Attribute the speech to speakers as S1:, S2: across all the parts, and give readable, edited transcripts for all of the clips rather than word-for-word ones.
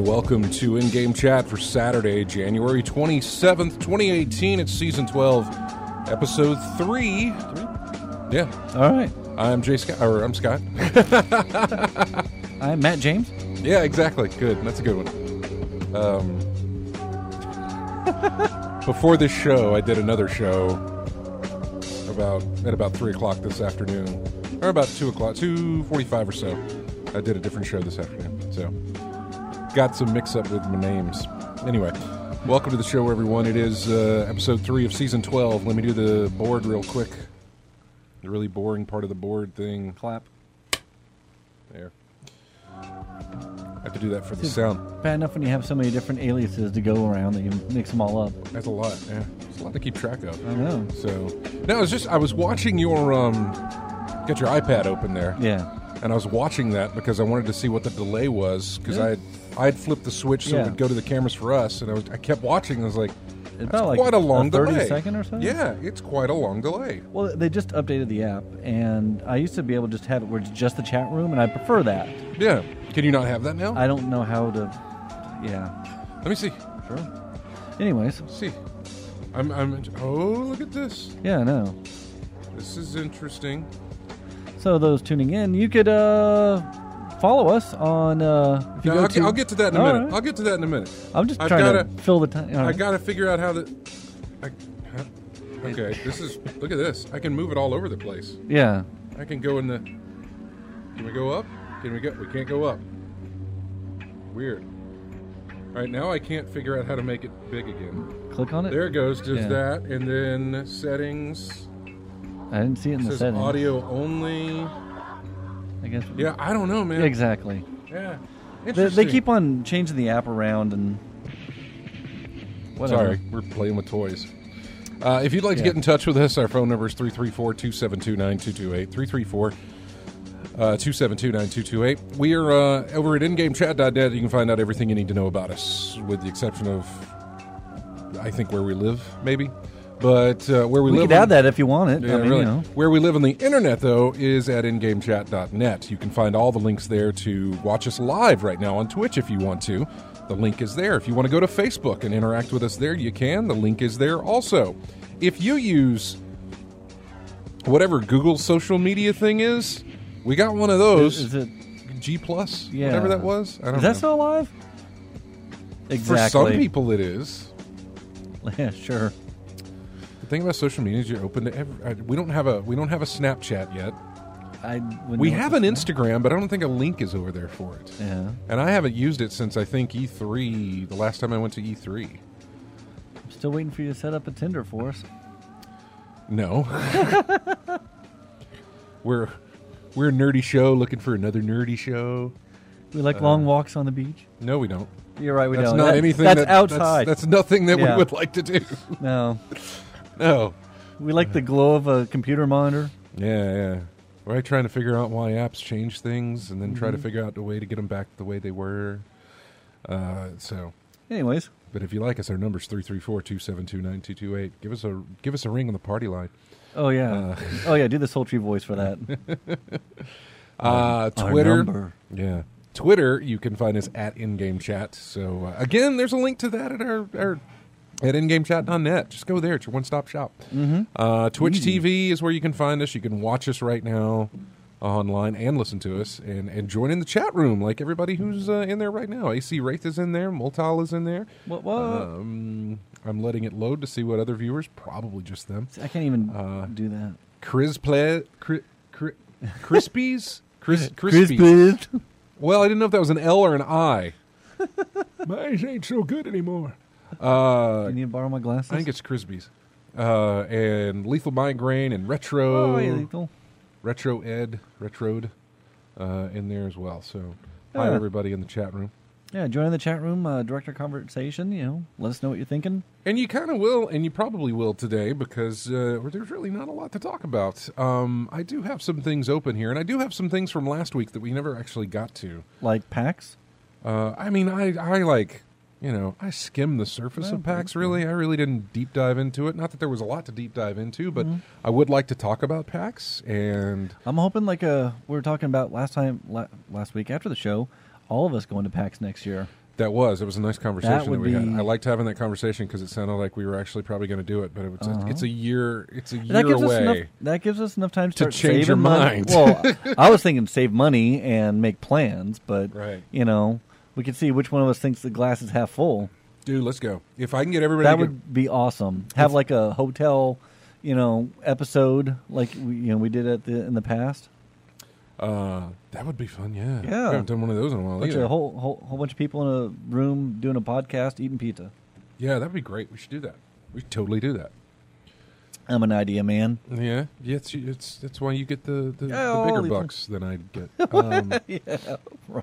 S1: welcome to In-Game Chat for Saturday, January 27th, 2018. It's Season 12, Episode 3. Yeah.
S2: All right.
S1: I'm I'm Scott.
S2: I'm Matt James.
S1: Yeah, exactly. Good. That's a good one. Before this show, I did another show at about 3 o'clock this afternoon, or about 2 o'clock, 2:45 or so. I did a different show this afternoon, so got some mix-up with my names. Anyway, welcome to the show, everyone. It is Episode 3 of Season 12. Let me do the board real quick. The really boring part of the board thing.
S2: Clap.
S1: There. I have to do that for the sound.
S2: Bad enough when you have so many different aliases to go around that you mix them all up.
S1: That's a lot, yeah. It's a lot to keep track of.
S2: I know.
S1: So, no, I was watching your, got your iPad open there.
S2: Yeah.
S1: And I was watching that because I wanted to see what the delay was, because I had flipped the switch so it would go to the cameras for us, and I kept watching, and I was like,
S2: it's about like
S1: quite a long
S2: 30
S1: delay.
S2: second or so?
S1: Yeah, it's quite a long delay.
S2: Well, they just updated the app, and I used to be able to just have it where it's just the chat room, and I prefer that.
S1: Yeah. Can you not have that now?
S2: I don't know how to,
S1: Let me see.
S2: Sure. Anyways.
S1: Let's see. Oh, look at this.
S2: Yeah, I know.
S1: This is interesting.
S2: So those tuning in, you could follow us on. If you
S1: I'll get to that in a minute.
S2: Right.
S1: I'll get to that in a minute.
S2: I'm just trying to fill the time.
S1: I got to figure out how the. Okay, look at this. I can move it all over the place.
S2: Yeah.
S1: I can go in the. Can we go up? Can we go? We can't go up. Weird. All right, now I can't figure out how to make it big again.
S2: Click on it.
S1: There it goes. Does that, and then settings.
S2: I didn't see it in the
S1: says
S2: settings.
S1: Audio only.
S2: I guess.
S1: Yeah, I don't know, man.
S2: Exactly.
S1: Yeah.
S2: They keep on changing the app around and. Whatever.
S1: Sorry, we're playing with toys. If you'd like to get in touch with us, our phone number is 334-272-9228. 334-272-9228. We are over at ingamechat.net. You can find out everything you need to know about us, with the exception of, I think, where we live, maybe. But where we live...
S2: We could add that if you want it.
S1: Yeah, really. Where we live on the internet, though, is at ingamechat.net. You can find all the links there to watch us live right now on Twitch if you want to. The link is there. If you want to go to Facebook and interact with us there, you can. The link is there also. If you use whatever Google's social media thing is, we got one of those.
S2: Is it
S1: G+?
S2: Yeah.
S1: Whatever that was? I don't know.
S2: Is that still alive? Exactly.
S1: For some people it is.
S2: Yeah, sure.
S1: The thing about social media is you're open to we don't have a Snapchat yet. We have an Instagram, but I don't think a link is over there for it.
S2: Yeah.
S1: And I haven't used it since, I think, E3, the last time I went to E3.
S2: I'm still waiting for you to set up a Tinder for us.
S1: No. We're a nerdy show looking for another nerdy show.
S2: We like long walks on the beach.
S1: No, we don't.
S2: You're right, we
S1: That's
S2: don't.
S1: not anything
S2: that's outside.
S1: That's nothing that we would like to do.
S2: No.
S1: No.
S2: We like the glow of a computer monitor.
S1: Yeah. We're trying to figure out why apps change things, and then try to figure out a way to get them back the way they were.
S2: Anyways.
S1: But if you like us, our number's 334-272-9228. Give us a ring on the party line.
S2: Oh, yeah. Do the sultry voice for that.
S1: Twitter.
S2: Our number.
S1: Yeah. Twitter, you can find us at In-Game Chat. So, again, there's a link to that at at ingamechat.net. Just go there. It's your one-stop shop. Twitch TV is where you can find us. You can watch us right now online and listen to us and join in the chat room like everybody who's in there right now. AC Wraith is in there. Multal is in there.
S2: What?
S1: I'm letting it load to see what other viewers. Probably just them.
S2: I can't even do that.
S1: Crispies?
S2: Crispies.
S1: Well, I didn't know if that was an L or an I. My eyes ain't so good anymore.
S2: Do you need to borrow my glasses?
S1: I think it's Crispies. And Lethal Migraine and Retro.
S2: Oh, yeah, Lethal.
S1: Retroed in there as well. So, hi everybody in the chat room.
S2: Yeah, join the chat room, direct our conversation, let us know what you're thinking.
S1: And you kind of will, and you probably will today, because there's really not a lot to talk about. I do have some things open here, and I do have some things from last week that we never actually got to.
S2: Like PAX?
S1: I mean, I skimmed the surface of PAX, really. I really didn't deep dive into it. Not that there was a lot to deep dive into, but I would like to talk about PAX. And
S2: I'm hoping, we were talking about last week after the show, all of us going to PAX next year.
S1: It was a nice conversation that we had.
S2: be-
S1: I liked having that conversation because it sounded like we were actually probably going to do it, but it's a year
S2: That gives us enough.
S1: away.
S2: That gives us enough time to start
S1: change
S2: saving
S1: your
S2: money.
S1: mind.
S2: Well, I was thinking save money and make plans, but
S1: Right.
S2: we could see which one of us thinks the glass is half full.
S1: Dude, let's go. If I can get everybody
S2: That
S1: to
S2: would be awesome. Have like a hotel, episode like we did in the past.
S1: that would be fun, yeah.
S2: Yeah.
S1: We haven't done one of those in a while
S2: Bunch
S1: either.
S2: of whole bunch of people in a room doing a podcast, eating pizza.
S1: Yeah, that'd be great. We should do that. We should totally do that.
S2: I'm an idea man.
S1: Yeah, it's why you get the
S2: all
S1: bigger
S2: these
S1: bucks than I get.
S2: Yeah, right.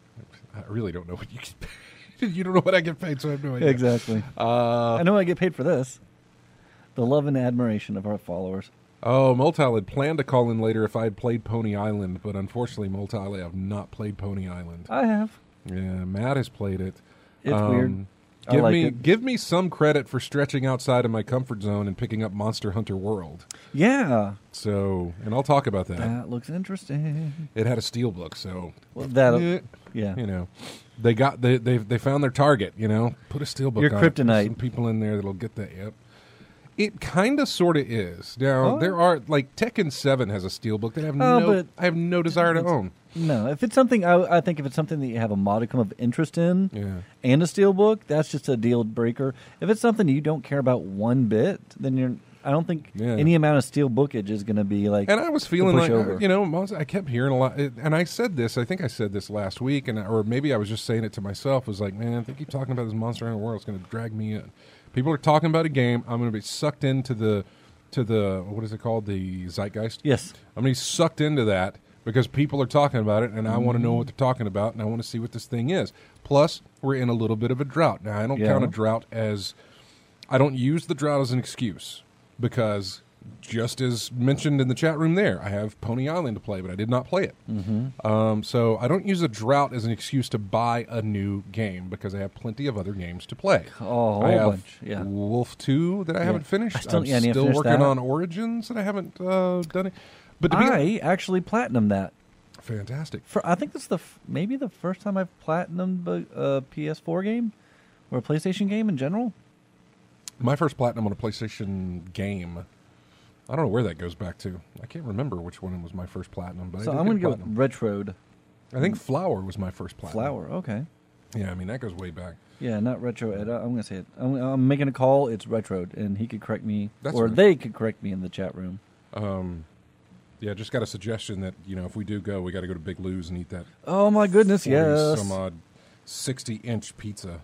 S1: I really don't know what you get paid. You don't know what I get paid, so I have no idea.
S2: Exactly. I know I get paid for this. The love and admiration of our followers.
S1: Oh, Multile had planned to call in later if I had played Pony Island, but unfortunately, Multile, I have not played Pony Island.
S2: I have.
S1: Yeah, Matt has played it.
S2: It's weird. I like it.
S1: Give me some credit for stretching outside of my comfort zone and picking up Monster Hunter World.
S2: Yeah.
S1: So, and I'll talk about that.
S2: That looks interesting.
S1: It had a steelbook, so
S2: Well, that
S1: yeah.
S2: yeah.
S1: They found their target. Put a steelbook.
S2: Your
S1: on it.
S2: kryptonite.
S1: Some people in there that'll get that. Yep. It kind of, sort of is. Now
S2: Oh.
S1: there are like Tekken 7 has a steelbook that
S2: but
S1: I have no desire to own.
S2: No, if it's something, I think if it's something that you have a modicum of interest in
S1: Yeah.
S2: and a steelbook, that's just a deal breaker. If it's something you don't care about one bit, then I don't think
S1: Yeah.
S2: any amount of steel bookage is going to be like.
S1: And I was feeling
S2: push
S1: like,
S2: over.
S1: I kept hearing a lot, and I said this. I think I said this last week, or maybe I was just saying it to myself. Was like, man, if they keep talking about this Monster Hunter World, it's going to drag me in. People are talking about a game. I'm going to be sucked into the what is it called? The zeitgeist.
S2: Yes.
S1: I'm going to be sucked into that because people are talking about it, and I want to know what they're talking about, and I want to see what this thing is. Plus, we're in a little bit of a drought now. I don't count a drought as I don't use the drought as an excuse because. Just as mentioned in the chat room there, I have Pony Island to play, but I did not play it. Mm-hmm. So I don't use a drought as an excuse to buy a new game because I have plenty of other games to play.
S2: Oh, a
S1: I
S2: whole
S1: have
S2: bunch. Yeah.
S1: Wolf 2 that I haven't finished.
S2: I need
S1: I'm
S2: to
S1: still
S2: finish
S1: working
S2: that.
S1: on Origins that I haven't done it. But to be
S2: I actually platinumed that.
S1: fantastic.
S2: I think this is maybe the first time I've platinumed a PS4 game or a PlayStation game in general.
S1: My first platinum on a PlayStation game. I don't know where that goes back to. I can't remember which one was my first platinum. But
S2: So
S1: I did
S2: I'm going
S1: get
S2: to go
S1: platinum.
S2: Retroed.
S1: I think Flower was my first platinum.
S2: Flower, okay.
S1: Yeah, I mean that goes way back.
S2: Yeah, not Retro Ed. I'm going to say it. I'm making a call. It's Retroed, and he could correct me,
S1: That's
S2: or
S1: right.
S2: they could correct me in the chat room.
S1: Yeah, just got a suggestion that if we do go, we got to go to Big Lou's and eat that.
S2: Oh my goodness, yes.
S1: Some odd 60-inch pizza.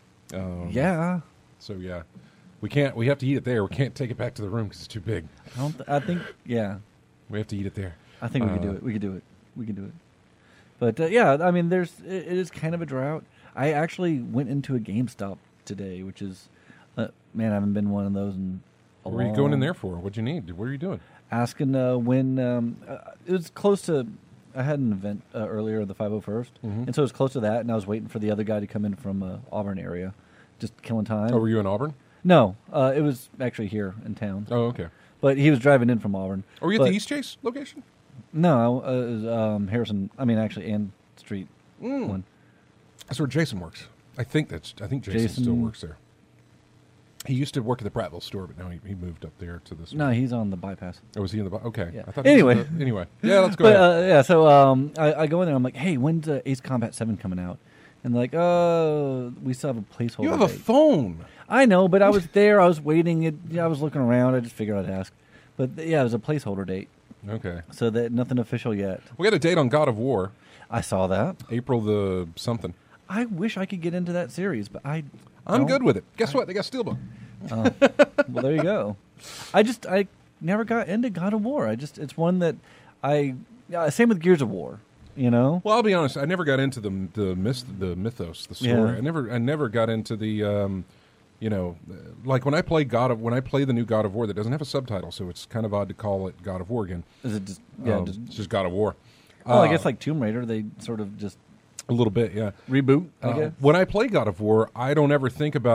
S2: Yeah.
S1: So yeah, we can't. We have to eat it there. We can't take it back to the room because it's too big.
S2: I think. Yeah.
S1: We have to eat it there.
S2: I think we could do it. We could do it. We could do it. But yeah, I mean, it is kind of a drought. I actually went into a GameStop today, which is, man, I haven't been one of those in a
S1: What are you going in there for? What'd you need? What are you doing?
S2: Asking when it was close to. I had an event earlier, the 501st, and so it was close to that, and I was waiting for the other guy to come in from Auburn area, just killing time.
S1: Oh, were you in Auburn?
S2: No, it was actually here in town.
S1: Oh, okay.
S2: But he was driving in from Auburn.
S1: Are you at the East Chase location?
S2: No, it was Harrison. I mean, actually, Ann Street one.
S1: That's where Jason works. I think Jason still works there. He used to work at the Prattville store, but now he moved up there to this.
S2: No, he's on the bypass.
S1: Oh, was he in the? Okay.
S2: Yeah.
S1: I thought
S2: Anyway.
S1: Anyway. Yeah, let's go
S2: But
S1: ahead.
S2: yeah, so I go in there. I'm like, hey, when's Ace Combat 7 coming out? And they're like, we still have a placeholder.
S1: You have a
S2: date.
S1: phone.
S2: I know, but I was there. I was waiting. I was looking around. I just figured I'd ask. But yeah, it was a placeholder date,
S1: Okay.
S2: so that nothing official yet.
S1: We got a date on God of War,
S2: I saw that.
S1: April the something.
S2: I wish I could get into that series, but
S1: I'm
S2: don't.
S1: good with it. Guess what? They got Steelbook.
S2: Well, there you go. I never got into God of War. It's one that same with Gears of War. You know.
S1: Well, I'll be honest. I never got into the mythos, the story.
S2: Yeah.
S1: I never got into the, like when I play the new God of War that doesn't have a subtitle, so it's kind of odd to call it God of War again.
S2: Is it just
S1: It's just God of War.
S2: Well, I guess like Tomb Raider, they sort of just
S1: A little bit, yeah.
S2: reboot. I guess.
S1: When I play God of War, I don't ever think about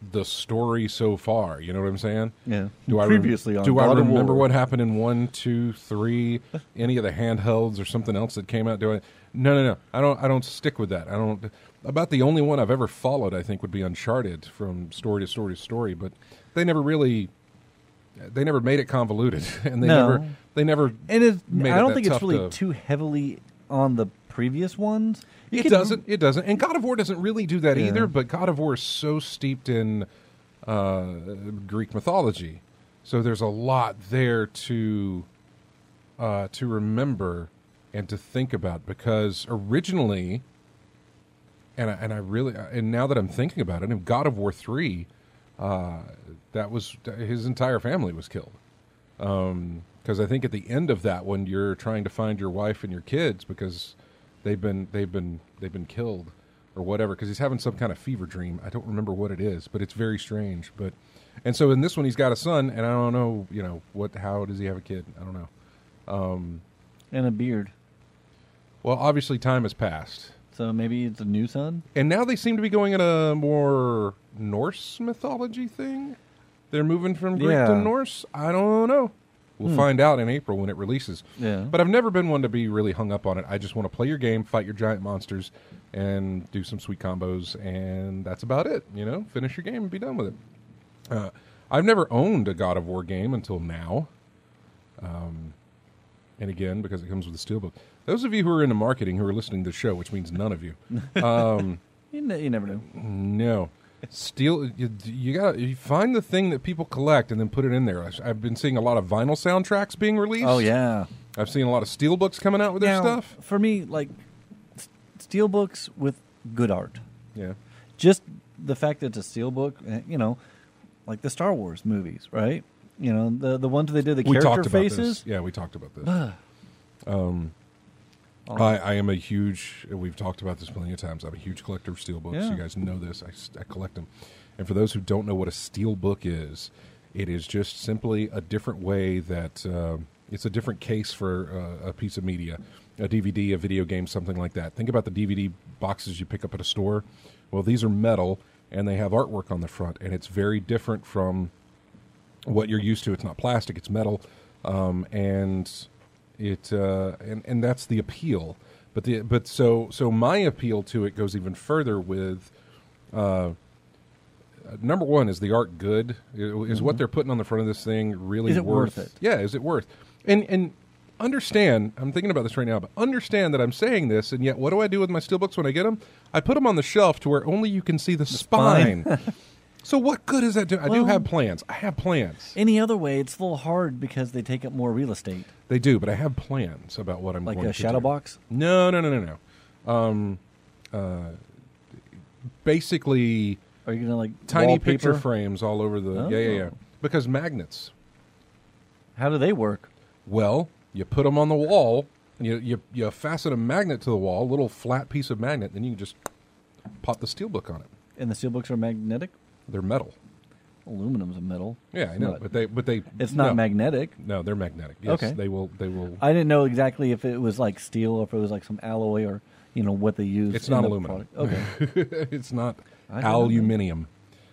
S1: the story so far. You know what I'm saying?
S2: Yeah.
S1: Do I
S2: Previously on
S1: do I
S2: God of
S1: remember
S2: War.
S1: what happened in 1, 2, 3, any of the handhelds or something else that came out? No. I don't stick with that. I don't. About the only one I've ever followed, I think, would be Uncharted, from story to story to story. But they never made it convoluted, and they never.
S2: And it's,
S1: made
S2: I
S1: it
S2: don't
S1: that
S2: think it's
S1: tough
S2: really
S1: to-
S2: too heavily on the previous ones.
S1: It doesn't. And God of War doesn't really do that
S2: Yeah.
S1: either, but God of War is so steeped in Greek mythology. So there's a lot there to remember and to think about, because originally, and now that I'm thinking about it, in God of War 3, that was his entire family was killed. Because I think at the end of that one, you're trying to find your wife and your kids because they've been killed or whatever, because he's having some kind of fever dream. I don't remember what it is, but it's very strange. And so in this one, he's got a son, and I don't know, how does he have a kid? I don't know.
S2: And a beard.
S1: Well, obviously time has passed.
S2: So maybe it's a new son?
S1: And now they seem to be going in a more Norse mythology thing. They're moving from Greek to
S2: Yeah.
S1: Norse. I don't know. We'll find out in April when it releases.
S2: Yeah.
S1: But I've never been one to be really hung up on it. I just want to play your game, fight your giant monsters, and do some sweet combos, and that's about it. Finish your game and be done with it. I've never owned a God of War game until now. And again, because it comes with a steelbook. Those of you who are into marketing who are listening to the show, which means none of you,
S2: You never know.
S1: no. You find the thing that people collect and then put it in there. I've been seeing a lot of vinyl soundtracks being released.
S2: Oh, yeah.
S1: I've seen a lot of steelbooks coming out with their
S2: Now,
S1: stuff.
S2: For me, like, steelbooks with good art.
S1: Yeah.
S2: Just the fact that it's a steelbook, like the Star Wars movies, right? The ones they did the
S1: We
S2: character
S1: talked about
S2: faces.
S1: this. Yeah, we talked about this. I am a huge, we've talked about this plenty of times, I'm a huge collector of steelbooks.
S2: Yeah.
S1: You guys know this. I collect them. And for those who don't know what a steelbook is, it is just simply a different way that, it's a different case for a piece of media, a DVD, a video game, something like that. Think about the DVD boxes you pick up at a store. Well, these are metal, and they have artwork on the front, and it's very different from what you're used to. It's not plastic, it's metal, and that's the appeal. But so my appeal to it goes even further with number one, is the art good? Is what they're putting on the front of this thing really
S2: Is it worth it?
S1: Yeah, is it worth? And understand, I'm thinking about this right now, but understand that I'm saying this, and yet what do I do with my steelbooks when I get them? I put them on the shelf to where only you can see the spine. So what good is that do? I do have plans. I have plans.
S2: Any other way, it's a little hard because they take up more real estate.
S1: They do, but I have plans about what I'm
S2: Like
S1: going
S2: a
S1: to
S2: shadow
S1: do.
S2: box?
S1: No. Basically,
S2: Are you going to, like,
S1: tiny
S2: wallpaper?
S1: picture frames all over the...
S2: Oh.
S1: Yeah. Because magnets.
S2: How do they work?
S1: Well, you put them on the wall, you fasten a magnet to the wall, a little flat piece of magnet, then you can just pop the steelbook on it.
S2: And the steelbooks are magnetic?
S1: They're metal.
S2: Aluminum's a metal.
S1: Yeah, I know, but they
S2: It's not
S1: no.
S2: magnetic.
S1: No, they're magnetic. Yes,
S2: Okay.
S1: they will.
S2: I didn't know exactly if it was like steel or if it was like some alloy or what they use.
S1: It's
S2: in
S1: not
S2: the
S1: aluminum.
S2: product. Okay.
S1: It's not
S2: I didn't know that.
S1: aluminium.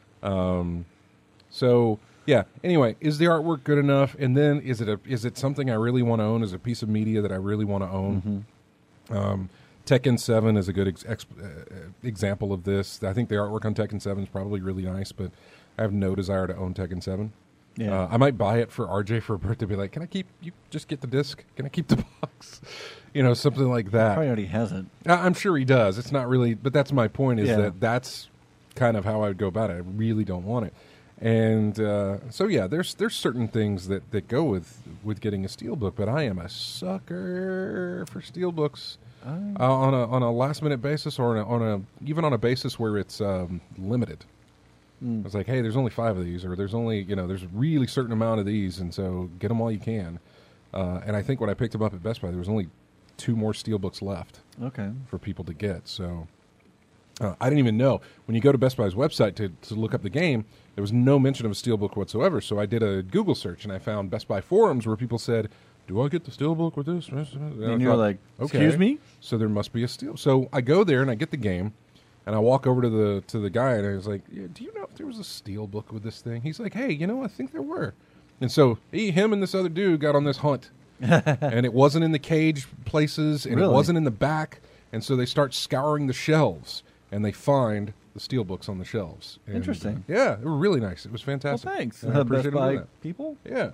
S1: So yeah. Anyway, is the artwork good enough? And then is it something I really want to own? Is it a piece of media that I really want to own? Tekken 7 is a good example of this. I think the artwork on Tekken 7 is probably really nice, but I have no desire to own Tekken 7.
S2: Yeah.
S1: I might buy it for RJ for a birthday. Be like, can I keep? You just get the disc. Can I keep the box? Something like that.
S2: Probably already has it.
S1: I'm sure he does. It's not really, but that's my point. Is
S2: Yeah.
S1: that's kind of how I would go about it. I really don't want it, and so yeah, there's certain things that go with getting a steelbook. But I am a sucker for steelbooks on a last minute basis, or even on a basis where it's limited. It's like, hey, there's only 5 of these, or there's only there's a really certain amount of these, and so get them all you can. And I think when I picked them up at Best Buy, there was only 2 more steelbooks left.
S2: Okay.
S1: For people to get. So I didn't even know. When you go to Best Buy's website to look up the game, there was no mention of a steelbook whatsoever. So I did a Google search, and I found Best Buy forums where people said, do I get the steelbook with this?
S2: And you're like,
S1: okay.
S2: excuse me?
S1: So there must be a steel. So I go there, and I get the game, And I walk over to the guy, and I was like, yeah, "Do you know if there was a steel book with this thing?" He's like, "Hey, I think there were." And so him and this other dude got on this hunt, and it wasn't in the cage places, and
S2: Really?
S1: it wasn't in the back. And so they start scouring the shelves, and they find the steel books on the shelves. And,
S2: Interesting.
S1: yeah, they were really nice. It was
S2: Well,
S1: fantastic.
S2: thanks.
S1: And I
S2: Best
S1: appreciate them doing
S2: Buy
S1: that.
S2: people.
S1: Yeah.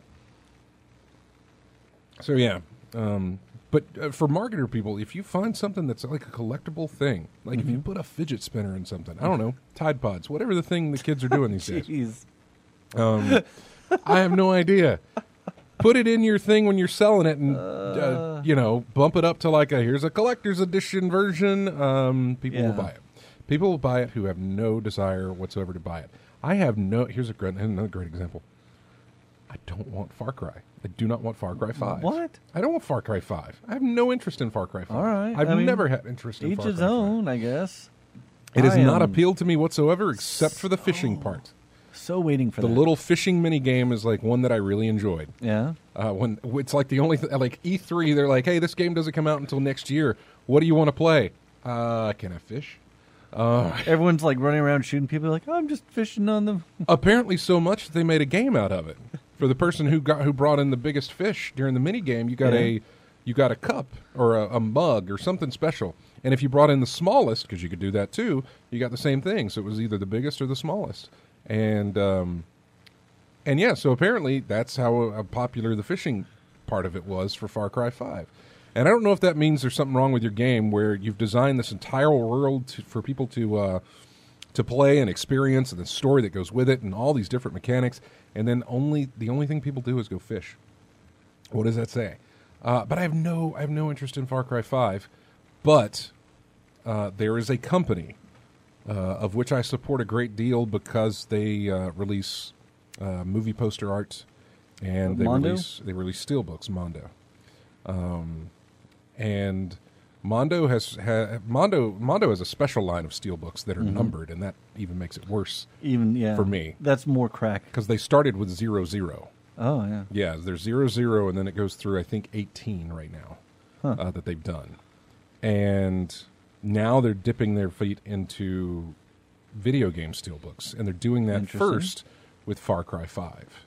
S1: So yeah, but for marketer people, if you find something that's like a collectible thing, like if you put a fidget spinner in something, I don't know, Tide Pods, whatever the thing the kids are doing these days,
S2: Jeez.
S1: I have no idea. Put it in your thing when you're selling it, and bump it up to like here's a collector's edition version. People will
S2: Yeah.
S1: buy it. People will buy it who have no desire whatsoever to buy it. I have no. Here's another great example. I don't want Far Cry. I do not want Far Cry 5.
S2: What?
S1: I don't want Far Cry 5. I have no interest in Far Cry 5.
S2: All right.
S1: I've
S2: I mean,
S1: never had interest in
S2: Each
S1: Far Cry
S2: his
S1: 5.
S2: own, I guess.
S1: It has
S2: I
S1: not
S2: am
S1: appealed to me whatsoever, except for the fishing part.
S2: So waiting for
S1: The
S2: that.
S1: little fishing mini game is like one that I really enjoyed.
S2: Yeah.
S1: When it's like the only like E3, they're like, "Hey, this game doesn't come out until next year. What do you want to play?" Can I fish?
S2: Everyone's like running around shooting people. Like, oh, I'm just fishing on the.
S1: Apparently, so much that they made a game out of it. For the person who brought in the biggest fish during the mini game, you got a cup or a mug or something special. And if you brought in the smallest, because you could do that too, you got the same thing. So it was either the biggest or the smallest. And yeah, so apparently that's how popular the fishing part of it was for Far Cry 5. And I don't know if that means there's something wrong with your game where you've designed this entire world for people to play and experience, and the story that goes with it, and all these different mechanics, and then the only thing people do is go fish. What does that say? But I have no interest in Far Cry 5. But there is a company of which I support a great deal because they release movie poster art, and they
S2: Mondo?
S1: release steelbooks. Mondo, and Mondo has a special line of steelbooks that are numbered, and that even makes it worse
S2: Even yeah.
S1: for me.
S2: That's more crack.
S1: Because they started with 00.
S2: Oh yeah.
S1: Yeah, there's 00, and then it goes through, I think, 18 right now that they've done. And now they're dipping their feet into video game steelbooks, and they're doing that
S2: Interesting.
S1: first with Far Cry 5.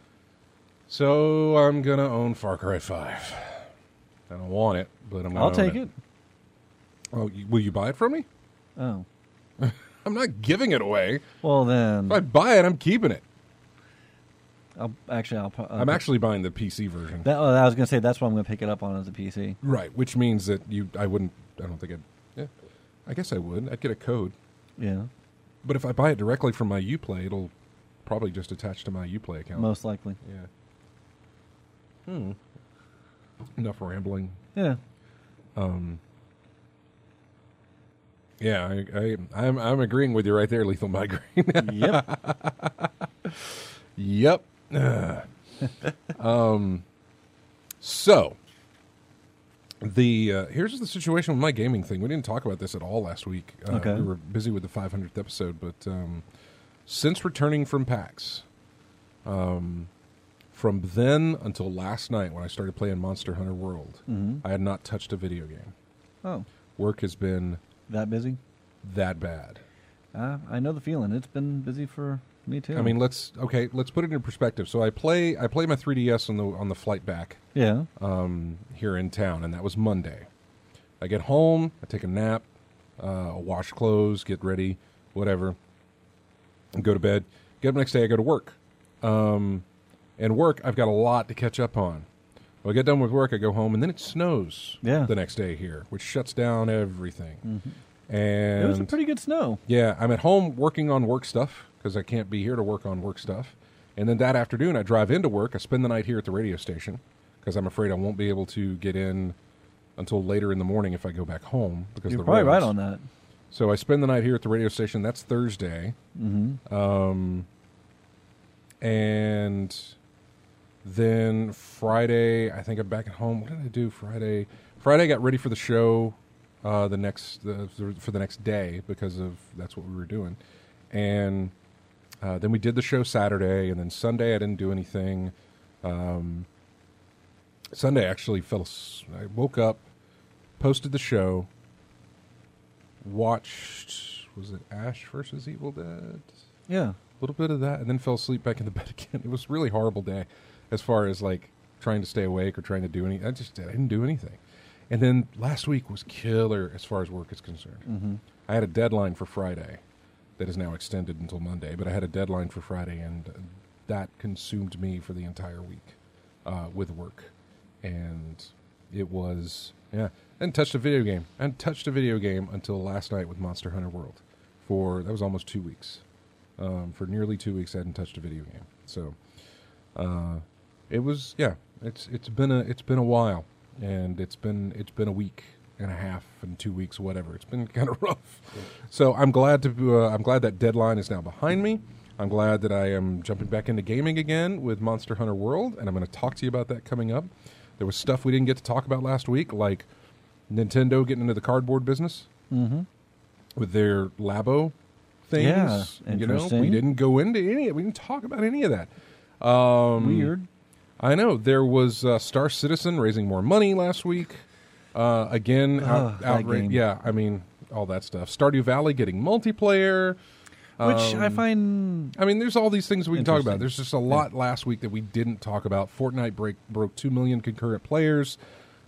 S1: So I'm going to own Far Cry 5. I don't want it, but I'm going to
S2: I'll take it.
S1: Oh, will you buy it from me?
S2: Oh.
S1: I'm not giving it away.
S2: Well then.
S1: If I buy it, I'm keeping it.
S2: I'll
S1: I'm actually buying the PC version.
S2: I was going to say that's what I'm going to pick it up on as a PC.
S1: Right, which means that I don't think I guess I would. I'd get a code.
S2: Yeah.
S1: But if I buy it directly from my Uplay, it'll probably just attach to my Uplay account.
S2: Most likely.
S1: Yeah. Enough rambling.
S2: Yeah.
S1: Yeah, I'm agreeing with you right there, Lethal Migraine.
S2: Yep.
S1: Yep. So here's the situation with my gaming thing. We didn't talk about this at all last week.
S2: Okay.
S1: We were busy with the 500th episode, but since returning from PAX, from then until last night when I started playing Monster Hunter World, I had not touched a video game.
S2: Oh.
S1: Work has been
S2: That busy?
S1: that bad.
S2: I know the feeling. It's been busy for me too.
S1: I mean, let's put it in perspective. So I play my 3DS on the flight back
S2: yeah.
S1: here in town, and that was Monday. I get home, I take a nap, wash clothes, get ready, whatever, and go to bed. Get up the next day, I go to work. And work, I've got a lot to catch up on. Well, I get done with work, I go home, and then it snows the next day here, which shuts down everything. And
S2: It was a pretty good snow.
S1: yeah, I'm at home working on work stuff because I can't be here to work on work stuff. And then that afternoon, I drive into work. I spend the night here at the radio station because I'm afraid I won't be able to get in until later in the morning if I go back home because
S2: You're
S1: the
S2: probably right
S1: roads.
S2: on that.
S1: So I spend the night here at the radio station. That's Thursday. And then Friday, I think I'm back at home. What did I do Friday? Friday, I got ready for the show for the next day because of that's what we were doing. And then we did the show Saturday, and then Sunday I didn't do anything. Sunday actually I woke up, posted the show, watched Was it Ash versus Evil Dead?
S2: Yeah.
S1: A little bit of that, and then fell asleep back in the bed again. It was a really horrible day as far as like trying to stay awake or trying to do anything. I didn't do anything. And then last week was killer as far as work is concerned.
S2: Mm-hmm.
S1: I had a deadline for Friday that is now extended until Monday, but I had a deadline for Friday, and that consumed me for the entire week with work. And it was, yeah, I hadn't touched a video game. I hadn't touched a video game until last night with Monster Hunter World. That was almost 2 weeks. For nearly 2 weeks, I hadn't touched a video game. So it was, yeah, it's been a while, and it's been a week and a half and 2 weeks, whatever. It's been kind of rough. So I'm glad that deadline is now behind me. I'm glad that I am jumping back into gaming again with Monster Hunter World, and I'm going to talk to you about that coming up. There was stuff we didn't get to talk about last week, like Nintendo getting into the cardboard business with their Labo things.
S2: Yeah, interesting.
S1: We didn't go into any. We didn't talk about any of that.
S2: Weird.
S1: I know there was Star Citizen raising more money last week. Again, outright. Yeah, I mean all that stuff. Stardew Valley getting multiplayer.
S2: Which I find...
S1: I mean, there's all these things we can talk about. There's just a lot last week that we didn't talk about. Fortnite broke 2 million concurrent players.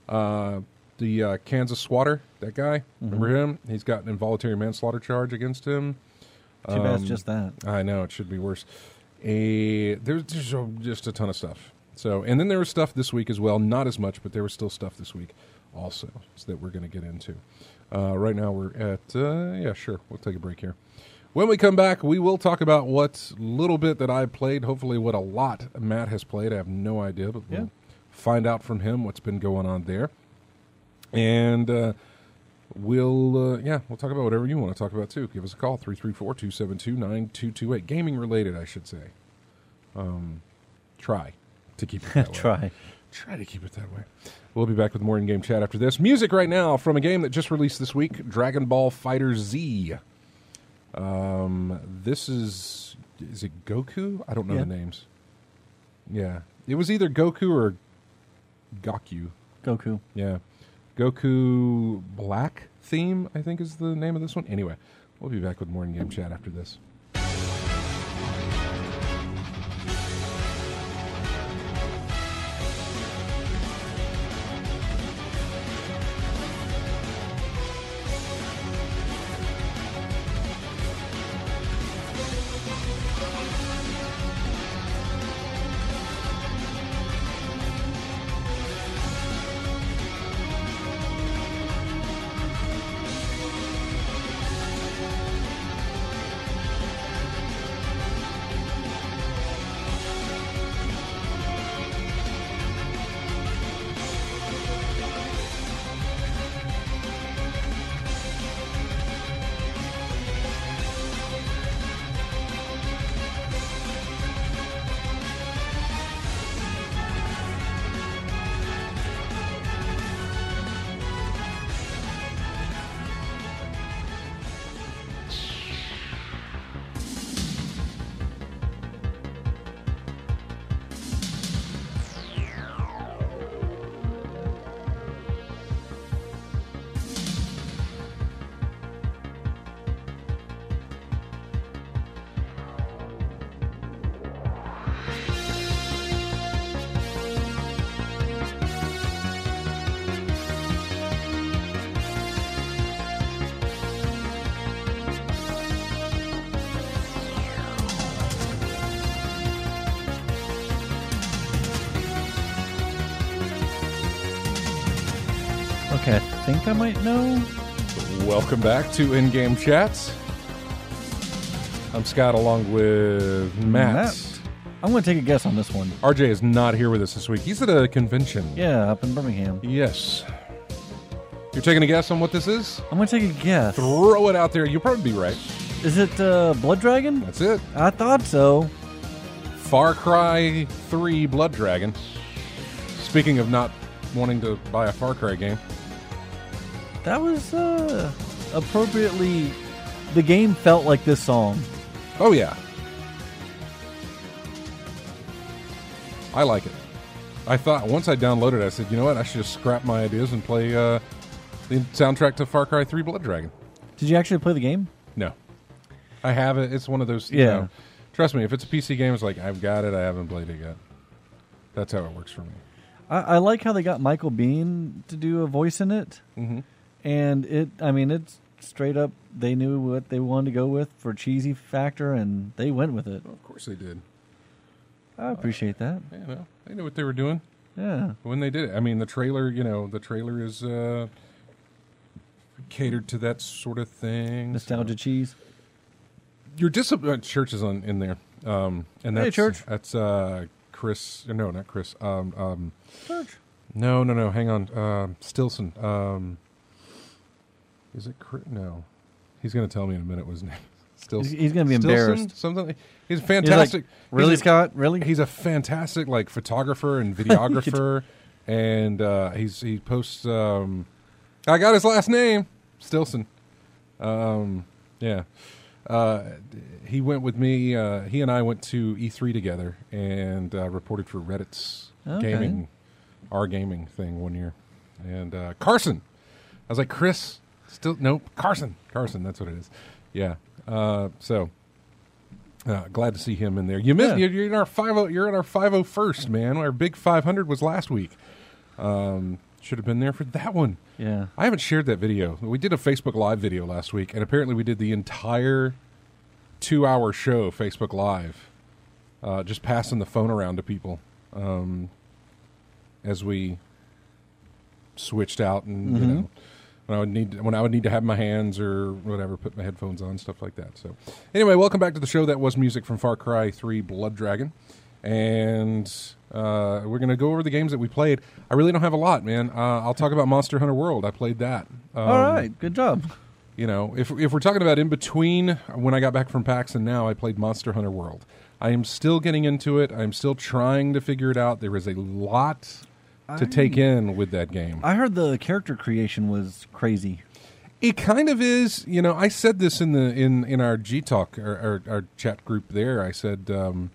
S1: The Kansas squatter, that guy, remember him? He's got an involuntary manslaughter charge against him.
S2: Too bad it's just that.
S1: I know, it should be worse. There's just a ton of stuff. So, and then there was stuff this week as well. Not as much, but there was still stuff this week also that we're going to get into. Right now we're at... yeah, sure. We'll take a break here. When we come back, we will talk about what little bit that I played, hopefully what a lot Matt has played. I have no idea, but we'll find out from him what's been going on there. And we'll talk about whatever you want to talk about, too. Give us a call, 334-272-9228. Gaming related, I should say. Try to keep it that way. Try to keep it that way. We'll be back with more in-game chat after this. Music right now from a game that just released this week, Dragon Ball FighterZ. This is it Goku? I don't know the names. Yeah. It was either Goku or Gaku.
S2: Goku.
S1: Yeah. Goku Black theme, I think is the name of this one. Anyway, we'll be back with more in-game chat after this.
S2: Okay, I think I might know.
S1: Welcome back to In-Game Chats. I'm Scott along with Matt.
S2: I'm going to take a guess on this one.
S1: RJ is not here with us this week. He's at a convention.
S2: Yeah, up in Birmingham.
S1: Yes. You're taking a guess on what this is?
S2: I'm going to take a guess.
S1: Throw it out there. You'll probably be right.
S2: Is it Blood Dragon?
S1: That's it.
S2: I thought so.
S1: Far Cry 3 Blood Dragon. Speaking of not wanting to buy a Far Cry game.
S2: That was appropriately... The game felt like this song.
S1: Oh, yeah. I like it. I thought, once I downloaded it, I said, you know what, I should just scrap my ideas and play the soundtrack to Far Cry 3 Blood Dragon.
S2: Did you actually play the game?
S1: No. I have it. It's one of those.
S2: Yeah.
S1: You know, trust me, if it's a PC game, it's like, I've got it. I haven't played it yet. That's how it works for me.
S2: I like how they got Michael Biehn to do a voice in it.
S1: Mm-hmm.
S2: And it's straight up, they knew what they wanted to go with for cheesy factor, and they went with it.
S1: Well, of course they did.
S2: I appreciate that.
S1: Yeah, no, they knew what they were doing
S2: Yeah.
S1: when they did it. I mean, the trailer is catered to that sort of thing.
S2: Nostalgia cheese.
S1: Your discipline church is in there, and that's
S2: Hey, Church.
S1: That's Chris. No, not Chris.
S2: Church.
S1: No. Hang on. Stilson. Is it Chris? No, he's going to tell me in a minute what his name is. Stilson.
S2: He's going to be
S1: Stilson?
S2: embarrassed.
S1: Something. He's
S2: He's
S1: fantastic.
S2: like, really,
S1: He's a-
S2: Scott? Really?
S1: He's a fantastic photographer and videographer, and he posts. I got his last name, Stilson. Yeah. He went with me. He and I went to E3 together and reported for Reddit's
S2: Okay.
S1: our gaming thing one year. And Carson, I was like, Chris, Carson. That's what it is. Yeah. So glad to see him in there. You missed.
S2: Yeah.
S1: You're in our 50. You're in our 501st, man. Our big 500 was last week. Should have been there for that one.
S2: Yeah.
S1: I haven't shared that video. We did a Facebook Live video last week, and apparently we did the entire 2-hour show Facebook Live, just passing the phone around to people as we switched out, and you know, when I would need to have my hands or whatever, put my headphones on, stuff like that. So, anyway, welcome back to the show. That was music from Far Cry 3: Blood Dragon, and we're going to go over the games that we played. I really don't have a lot, man. I'll talk about Monster Hunter World. I played that.
S2: All right. Good job.
S1: You know, if we're talking about in between when I got back from PAX and now, I played Monster Hunter World. I am still getting into it. I'm still trying to figure it out. There is a lot to take in with that game.
S2: I heard the character creation was crazy.
S1: It kind of is. You know, I said this in the in our G Talk, our chat group there. I said that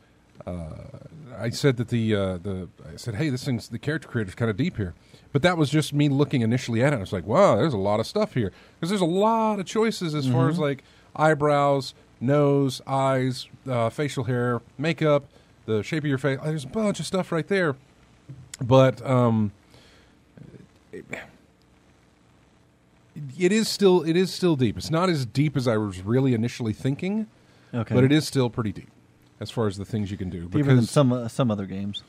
S1: I said, hey, this thing's, the character creator's kind of deep here. But that was just me looking initially at it. I was like, wow, there's a lot of stuff here. Because there's a lot of choices as far as like eyebrows, nose, eyes, facial hair, makeup, the shape of your face. There's a bunch of stuff right there. But it is still deep. It's not as deep as I was really initially thinking,
S2: Okay.
S1: but it is still pretty deep as far as the things you can do.
S2: Deeper than some other games.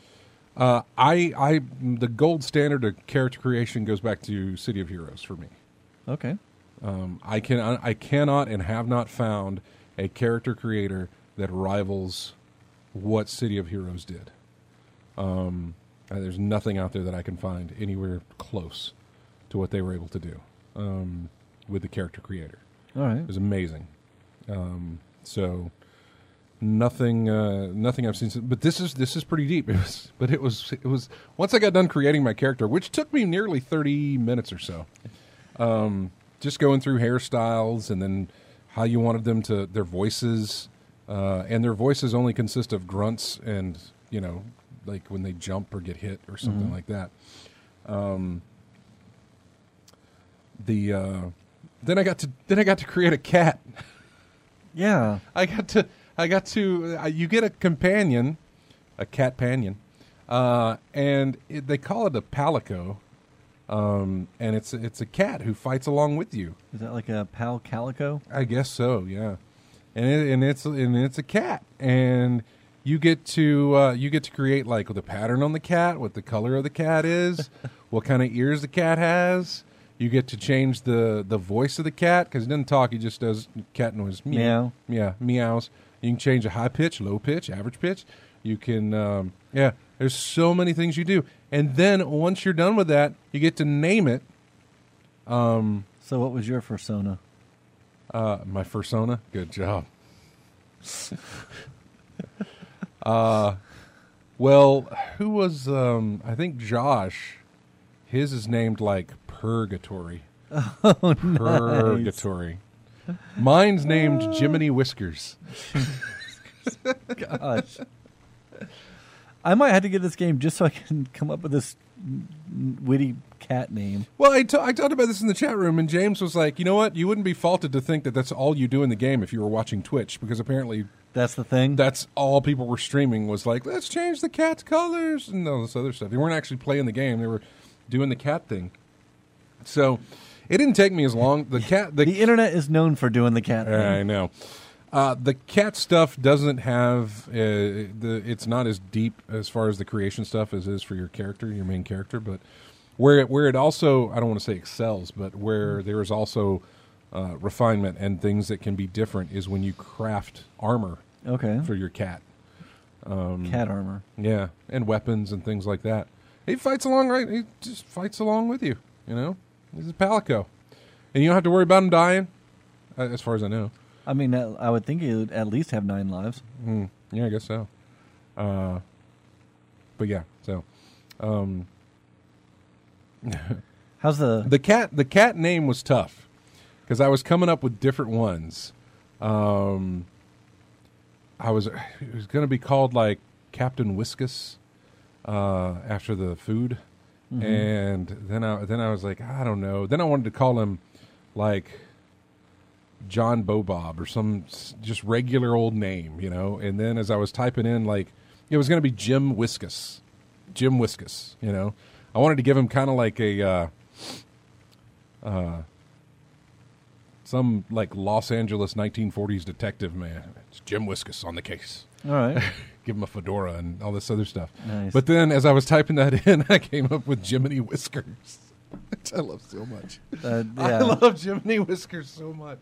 S1: The gold standard of character creation goes back to City of Heroes for me.
S2: Okay.
S1: I cannot and have not found a character creator that rivals what City of Heroes did. There's nothing out there that I can find anywhere close to what they were able to do with the character creator.
S2: All right.
S1: It was amazing. So nothing I've seen. But this is pretty deep. It was once I got done creating my character, which took me nearly 30 minutes or so. Just going through hairstyles and then how you wanted them to, their voices, and their voices only consist of grunts and, you know, like when they jump or get hit or something like that. Then I got to create a cat.
S2: Yeah.
S1: I got to. You get a companion, a cat panion, and they call it a palico, and it's a cat who fights along with you.
S2: Is that like a pal calico?
S1: I guess so, yeah. And it's a cat, and you get to create like the pattern on the cat, what the color of the cat is, what kind of ears the cat has. You get to change the voice of the cat because he doesn't talk; he just does cat noise.
S2: Meow.
S1: Yeah, meows. You can change a high pitch, low pitch, average pitch. You can, there's so many things you do. And then once you're done with that, you get to name it.
S2: So what was your fursona?
S1: My fursona? Good job. Well, who was, I think Josh, his is named like Purgatory.
S2: Oh,
S1: Purgatory. Mine's named Jiminy Whiskers.
S2: Gosh. I might have to get this game just so I can come up with this witty cat name.
S1: Well, I talked about this in the chat room, and James was like, you know what? You wouldn't be faulted to think that that's all you do in the game if you were watching Twitch, because apparently
S2: That's the thing?
S1: that's all people were streaming was like, let's change the cat's colors and all this other stuff. They weren't actually playing the game. They were doing the cat thing. So it didn't take me as long.
S2: The internet is known for doing the cat thing.
S1: I know. The cat stuff doesn't have it's not as deep as far as the creation stuff as it is for your character, your main character. But where it also, I don't want to say excels, but where there is also refinement and things that can be different is when you craft armor for your cat.
S2: Cat armor.
S1: Yeah, and weapons and things like that. He fights along, right? He just fights along with you. You know, he's a Palico, and you don't have to worry about him dying, as far as I know.
S2: I mean, I would think he would at least have 9 lives.
S1: Yeah, I guess so. But yeah, so
S2: How's
S1: the cat name was tough because I was coming up with different ones. It was going to be called like Captain Whiskus after the food, and then I was like, I don't know. Then I wanted to call him like John Bobob or some just regular old name, you know. And then as I was typing in, like, it was going to be Jim Whiskus, you know. I wanted to give him kind of like a some like Los Angeles 1940s detective man. It's Jim Whiskus on the case.
S2: All right.
S1: Give him a fedora and all this other stuff.
S2: Nice.
S1: But then as I was typing that in, I came up with Jiminy Whiskers, which I love so much.
S2: Yeah.
S1: I love Jiminy Whiskers so much.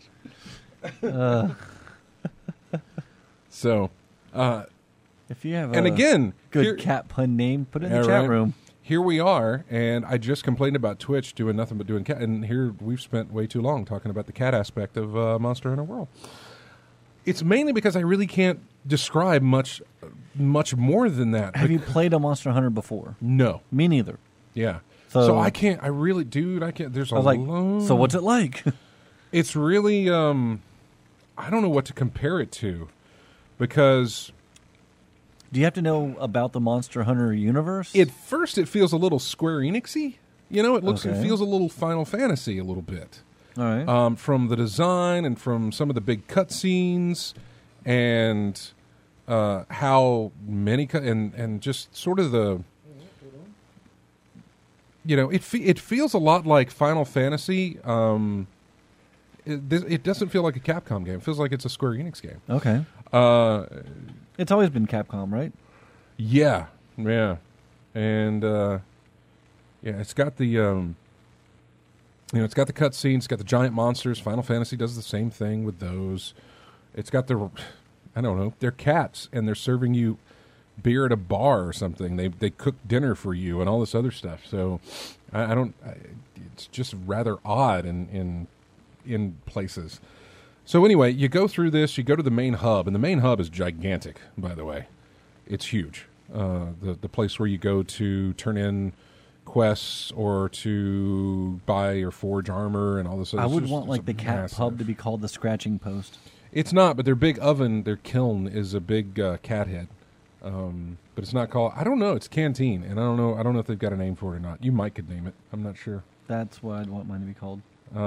S1: So,
S2: if you have
S1: and
S2: a
S1: again,
S2: good cat pun name, put it in the chat room.
S1: Here we are, and I just complained about Twitch doing nothing but doing cat, and here we've spent way too long talking about the cat aspect of Monster Hunter World. It's mainly because I really can't describe much more than that.
S2: Have you played a Monster Hunter before?
S1: No.
S2: Me neither.
S1: Yeah.
S2: So
S1: I can't. I really, dude. I can't. There's a
S2: so what's it like?
S1: It's really. I don't know what to compare it to, because.
S2: Do you have to know about the Monster Hunter universe?
S1: At first, it feels a little Square Enix-y. You know, it feels a little Final Fantasy a little bit.
S2: All right.
S1: From the design and from some of the big cutscenes, and how many and just sort of the. You know, it feels a lot like Final Fantasy. It doesn't feel like a Capcom game. It feels like it's a Square Enix game.
S2: Okay. It's always been Capcom, right?
S1: Yeah, and it's got the it's got the cutscenes, it's got the giant monsters. Final Fantasy does the same thing with those. It's got I don't know, they're cats, and they're serving you beer at a bar or something. They cook dinner for you and all this other stuff. So it's just rather odd in places. So anyway, you go through this, you go to the main hub, and the main hub is gigantic, by the way. It's huge. The place where you go to turn in quests or to buy or forge armor and all this other stuff.
S2: I would want like the cat pub to be called the Scratching Post.
S1: It's not, but their big oven, their kiln is a big cat head. But it's not called, I don't know, it's Canteen, and I don't know if they've got a name for it or not. You might could name it. I'm not sure.
S2: That's what I'd want mine to be called.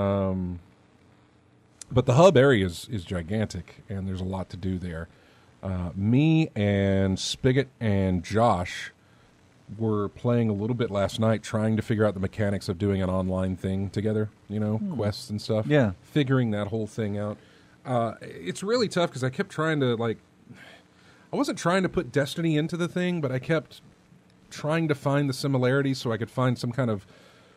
S1: But the hub area is gigantic, and there's a lot to do there. Me and Spigot and Josh were playing a little bit last night, trying to figure out the mechanics of doing an online thing together, quests and stuff.
S2: Yeah.
S1: Figuring that whole thing out. It's really tough because I kept trying to, I wasn't trying to put Destiny into the thing, but I kept trying to find the similarities so I could find some kind of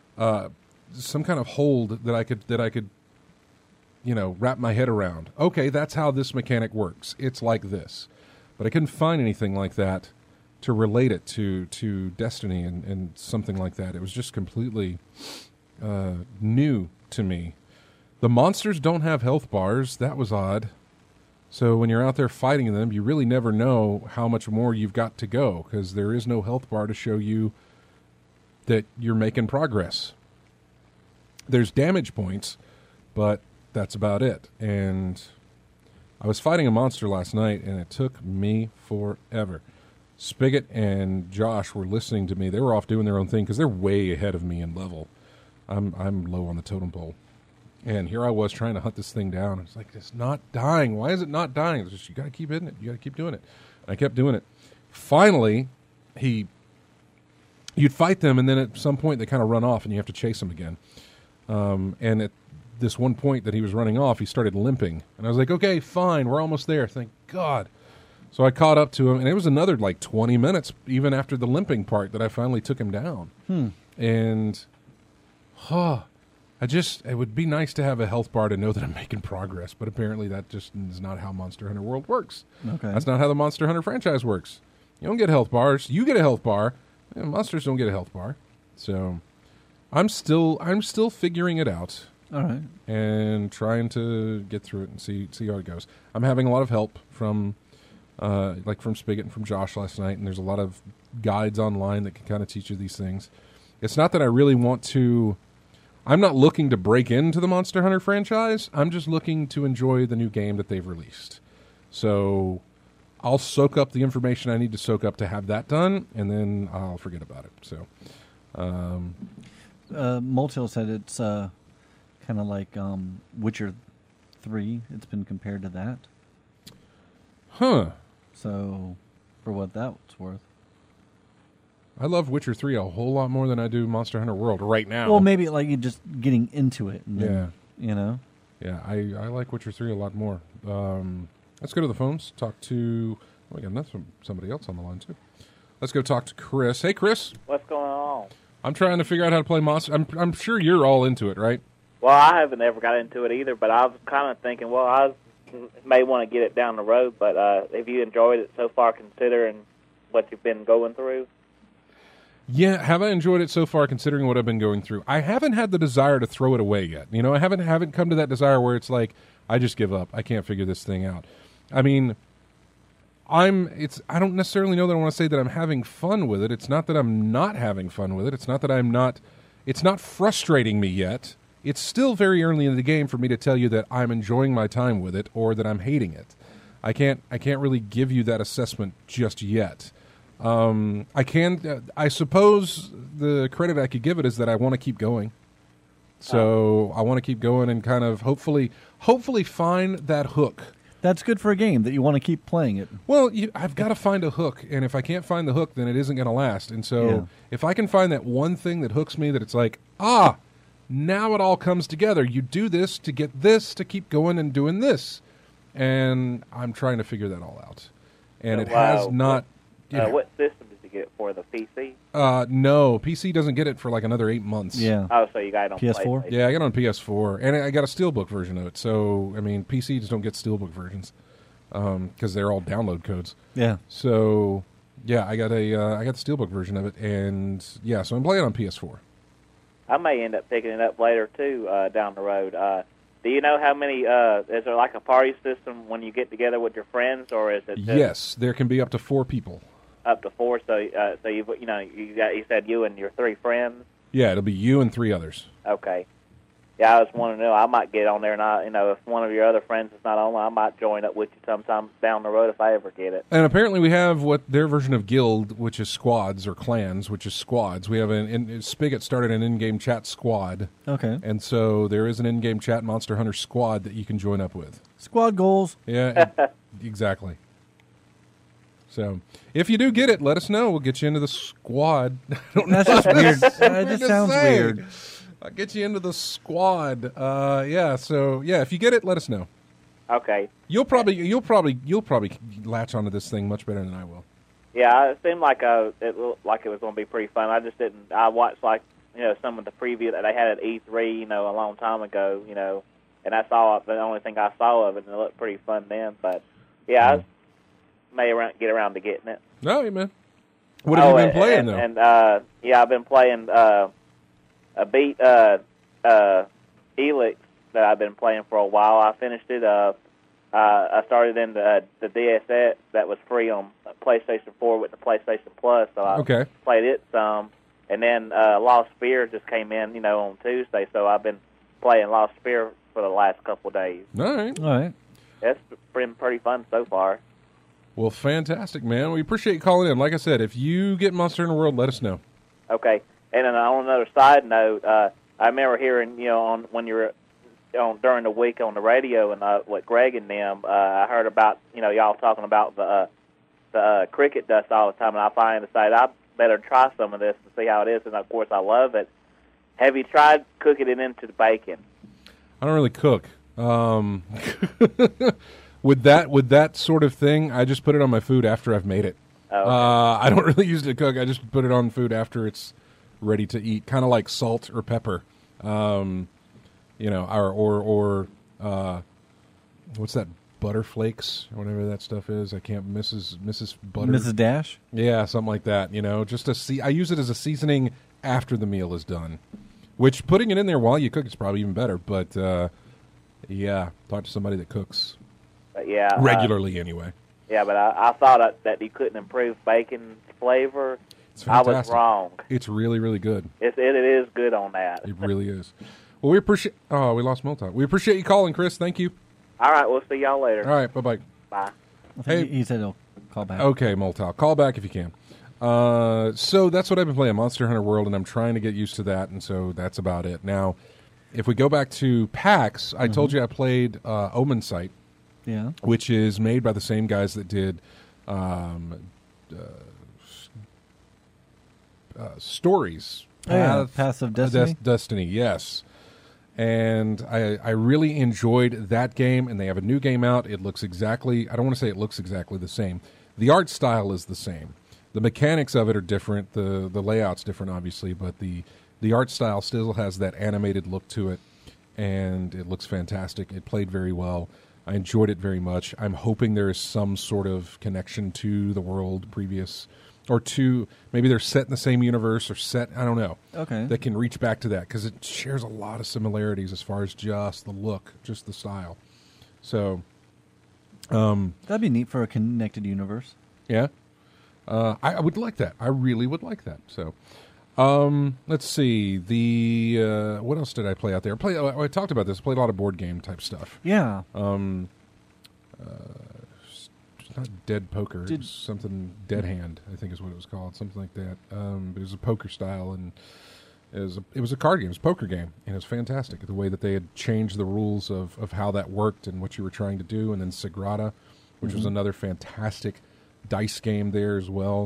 S1: hold that I could wrap my head around. Okay, that's how this mechanic works. It's like this. But I couldn't find anything like that to relate it to Destiny and something like that. It was just completely new to me. The monsters don't have health bars. That was odd. So when you're out there fighting them, you really never know how much more you've got to go because there is no health bar to show you that you're making progress. There's damage points, but that's about it. And I was fighting a monster last night, and it took me forever. Spigot and Josh were listening to me. They were off doing their own thing because they're way ahead of me in level. I'm low on the totem pole. And here I was trying to hunt this thing down. It's like, it's not dying. Why is it not dying? It's just, you got to keep hitting it. You got to keep doing it. And I kept doing it. Finally, you'd fight them, and then at some point they kind of run off, and you have to chase them again. And at this one point that he was running off, he started limping. And I was like, okay, fine, we're almost there. Thank God. So I caught up to him, and it was another, 20 minutes, even after the limping part, that I finally took him down. And, it would be nice to have a health bar to know that I'm making progress, but apparently that just is not how Monster Hunter World works.
S2: Okay.
S1: That's not how the Monster Hunter franchise works. You don't get health bars. You get a health bar. Yeah, monsters don't get a health bar. So I'm still figuring it out.
S2: All right.
S1: And trying to get through it and see how it goes. I'm having a lot of help from from Spigot and from Josh last night, and there's a lot of guides online that can kind of teach you these things. It's not that I really want to. I'm not looking to break into the Monster Hunter franchise. I'm just looking to enjoy the new game that they've released. So I'll soak up the information I need to soak up to have that done, and then I'll forget about it. So,
S2: Moltil said it's kind of like Witcher 3. It's been compared to that.
S1: Huh.
S2: So, for what that's worth.
S1: I love Witcher 3 a whole lot more than I do Monster Hunter World right now.
S2: Well, maybe like you just getting into it. And
S1: yeah.
S2: Then, you know?
S1: Yeah, I like Witcher 3 a lot more. Let's go to the phones. Talk to... Oh, we got somebody else on the line, too. Let's go talk to Chris. Hey, Chris.
S3: What's going on?
S1: I'm trying to figure out how to play Monster... I'm sure you're all into it, right?
S3: Well, I haven't ever got into it either, but I was kind of thinking, well, I may want to get it down the road, but have you enjoyed it so far considering what you've been going through?
S1: Yeah, have I enjoyed it so far considering what I've been going through? I haven't had the desire to throw it away yet. You know, I haven't come to that desire where it's like, I just give up. I can't figure this thing out. I mean, I don't necessarily know that I want to say that I'm having fun with it. It's not that I'm not having fun with it. It's not that it's not frustrating me yet. It's still very early in the game for me to tell you that I'm enjoying my time with it or that I'm hating it. I can't really give you that assessment just yet. I suppose the credit I could give it is that I want to keep going. So I want to keep going and kind of hopefully find that hook.
S2: That's good for a game that you want to keep playing it.
S1: Well, I've got to find a hook, and if I can't find the hook, then it isn't going to last. And so if I can find that one thing that hooks me, that it's like, now it all comes together. You do this to get this to keep going and doing this. And I'm trying to figure that all out. And it has not...
S3: What system did you get for the PC?
S1: No, PC doesn't get it for like another 8 months.
S2: Yeah.
S3: Oh, so you got it on
S2: PS4?
S1: Yeah, I got it on PS4, and I got a Steelbook version of it. So, I mean, PCs don't get Steelbook versions because they're all download codes.
S2: Yeah.
S1: So, yeah, I got the Steelbook version of it, and yeah, so I'm playing on PS4.
S3: I may end up picking it up later too down the road. Do you know how many? Is there like a party system when you get together with your friends, or is it?
S1: Yes, there can be up to 4 people.
S3: Up to 4. So you said you and your 3 friends.
S1: Yeah, it'll be you and 3 others.
S3: Okay. Yeah, I just want to know. I might get on there, and if one of your other friends is not on, I might join up with you sometime down the road if I ever get it.
S1: And apparently, we have what their version of guild, which is squads or clans, which is squads. We have Spigot started an in-game chat squad.
S2: Okay.
S1: And so there is an in-game chat Monster Hunter squad that you can join up with.
S2: Squad goals.
S1: Yeah, exactly. So, if you do get it, let us know. We'll get you into the squad.
S2: That's just weird. That just sounds weird.
S1: I'll get you into the squad. If you get it, let us know.
S3: Okay.
S1: You'll probably latch onto this thing much better than I will.
S3: Yeah, it seemed like it looked like it was going to be pretty fun. I just didn't. I watched some of the preview that they had at E3, a long time ago, and I saw the only thing I saw of it, and it looked pretty fun then. But yeah, I may get around to getting it.
S1: No, man. What have you been playing though?
S3: And I've been playing a beat Elix that I've been playing for a while. I finished it. I started in the DSX that was free on PlayStation 4 with the PlayStation Plus, so I played it some. And then Lost Sphere just came in, on Tuesday, so I've been playing Lost Sphere for the last couple of days.
S1: All right.
S3: It's been pretty fun so far.
S1: Well, fantastic, man. We appreciate you calling in. Like I said, if you get Monster Hunter World, let us know.
S3: Okay. And then on another side note, I remember hearing, when you were during the week on the radio and with Greg and them, I heard about, y'all talking about the cricket dust all the time, and I finally decided I better try some of this and see how it is. And of course, I love it. Have you tried cooking it into the bacon?
S1: I don't really cook. With that sort of thing, I just put it on my food after I've made it.
S3: Oh, okay.
S1: I don't really use it to cook. I just put it on food after it's ready to eat, kind of like salt or pepper. Or what's that? Butter flakes, or whatever that stuff is. I can't. Mrs. Butter.
S2: Mrs. Dash.
S1: Yeah, something like that. Just I use it as a seasoning after the meal is done. Which putting it in there while you cook is probably even better. But talk to somebody that cooks. Regularly anyway.
S3: Yeah, but I thought that you couldn't improve bacon flavor. I was wrong.
S1: It's really, really good.
S3: It is good on that.
S1: It really is. Well, we appreciate... Oh, we lost Moltar. We appreciate you calling, Chris. Thank you.
S3: All right, we'll see y'all later.
S1: All right, bye-bye.
S3: Bye.
S2: Hey, he said he'll call back.
S1: Okay, Moltar. Call back if you can. So that's what I've been playing, Monster Hunter World, and I'm trying to get used to that, and so that's about it. Now, if we go back to PAX, I told you I played Omen Sight, which is made by the same guys that did Stories.
S2: Path of Destiny?
S1: Destiny, yes. And I really enjoyed that game, and they have a new game out. It looks exactly... I don't want to say it looks exactly the same. The art style is the same. The mechanics of it are different. The layout's different, obviously, but the art style still has that animated look to it, and it looks fantastic. It played very well. I enjoyed it very much. I'm hoping there is some sort of connection to the world previous... Or maybe they're set in the same universe or set, I don't know.
S2: Okay.
S1: That can reach back to that because it shares a lot of similarities as far as just the look, just the style. So.
S2: That'd be neat for a connected universe.
S1: Yeah. I would like that. I really would like that. So. Let's see. What else did I play out there? I talked about this. Played a lot of board game type stuff.
S2: Yeah.
S1: Not Dead Poker. It was something Dead Hand, I think is what it was called, something like that. But it was a poker style, and it was a card game. It was a poker game, and it was fantastic. The way that they had changed the rules of how that worked and what you were trying to do, and then Sagrada, which was another fantastic dice game there as well.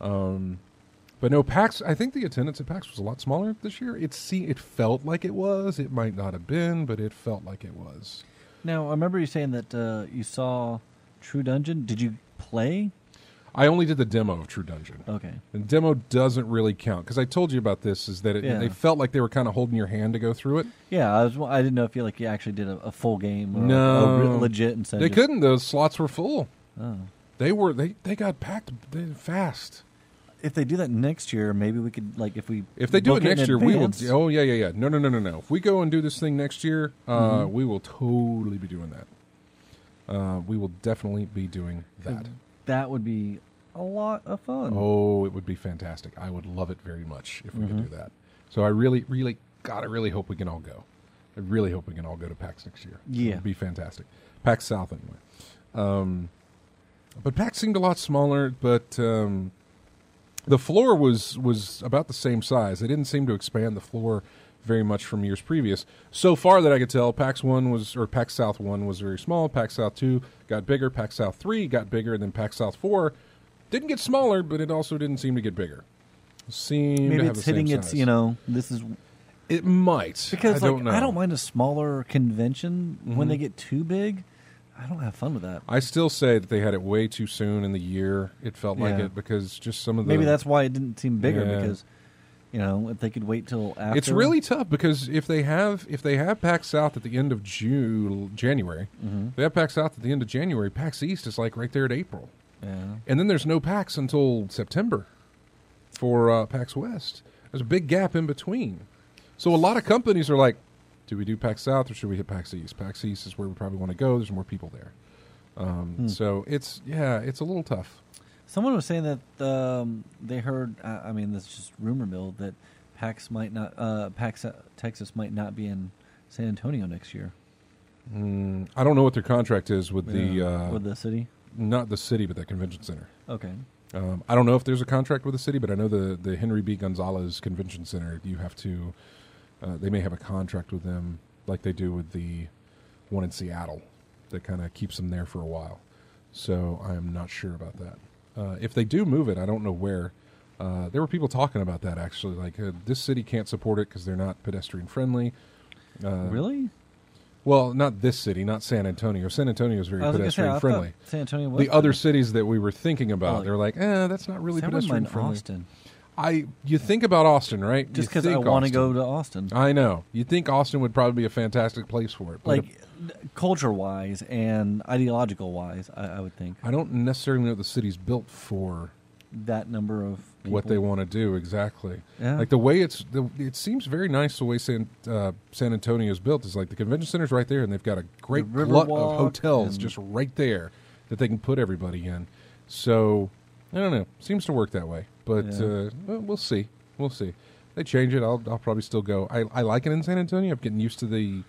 S1: But no, PAX, I think the attendance at PAX was a lot smaller this year. It felt like it was. It might not have been, but it felt like it was.
S2: Now, I remember you saying that you saw True Dungeon. Did you play?
S1: I only did the demo of True Dungeon.
S2: Okay.
S1: And demo doesn't really count because I told you about this. Is that they felt like they were kind of holding your hand to go through it?
S2: Yeah, I didn't know if you actually did a full game. Or
S1: no,
S2: legit. Instead
S1: they couldn't. Those slots were full.
S2: Oh.
S1: They got packed fast.
S2: If they do that next year, maybe we could
S1: if they do it next year, we will. Oh yeah. No. If we go and do this thing next year, we will totally be doing that. We will definitely be doing that.
S2: That would be a lot of fun.
S1: Oh, it would be fantastic. I would love it very much if we could do that. So I really, really, God, I really hope we can all go. I really hope we can all go to PAX next year.
S2: Yeah.
S1: It would be fantastic. PAX South, anyway. But PAX seemed a lot smaller, but the floor was about the same size. They didn't seem to expand the floor very much from years previous. So far that I could tell, PAX South 1 was very small, PAX South 2 got bigger, PAX South 3 got bigger, and then PAX South 4 didn't get smaller, but it also didn't seem to get bigger.
S2: Maybe it's hitting its, this is...
S1: It might.
S2: Because
S1: I don't know.
S2: I don't mind a smaller convention. When they get too big, I don't have fun with that.
S1: I still say that they had it way too soon in the year. It felt like it because just some of the...
S2: Maybe that's why it didn't seem bigger because... if they could wait till after.
S1: It's really tough because if they have PAX South at the end of January, they have PAX South at the end of January, PAX East is like right there at April.
S2: Yeah.
S1: And then there's no PAX until September for PAX West. There's a big gap in between. So a lot of companies are like, do we do PAX South or should we hit PAX East? PAX East is where we probably want to go. There's more people there. So it's a little tough.
S2: Someone was saying that they heard. This is just rumor mill that PAX Texas might not be in San Antonio next year.
S1: I don't know what their contract is with the
S2: city.
S1: not the city, but the convention center.
S2: Okay.
S1: I don't know if there's a contract with the city, but I know the Henry B. Gonzalez Convention Center, you have to, they may have a contract with them like they do with the one in Seattle that kind of keeps them there for a while. So I am not sure about that. If they do move it, I don't know where. There were people talking about that, actually. Like, this city can't support it because they're not pedestrian friendly.
S2: Really?
S1: Well, not this city, not San Antonio. San Antonio is very pedestrian friendly.
S2: San Antonio was
S1: the other cities that we were thinking about, they're like, that's not really pedestrian friendly.
S2: Austin.
S1: You think about Austin, right?
S2: Just because I want to go to Austin.
S1: I know. You think Austin would probably be a fantastic place for it.
S2: Like, culture-wise and ideological-wise, I would think.
S1: I don't necessarily know what the city's built for.
S2: That number of people.
S1: What they want to do, exactly.
S2: Yeah.
S1: Like, the way it seems very nice the way San Antonio is built. Is like the convention center's right there, and they've got a great glut of hotels just right there that they can put everybody in. So, I don't know. Seems to work that way. But we'll see. We'll see. They change it. I'll probably still go. I like it in San Antonio. I'm getting used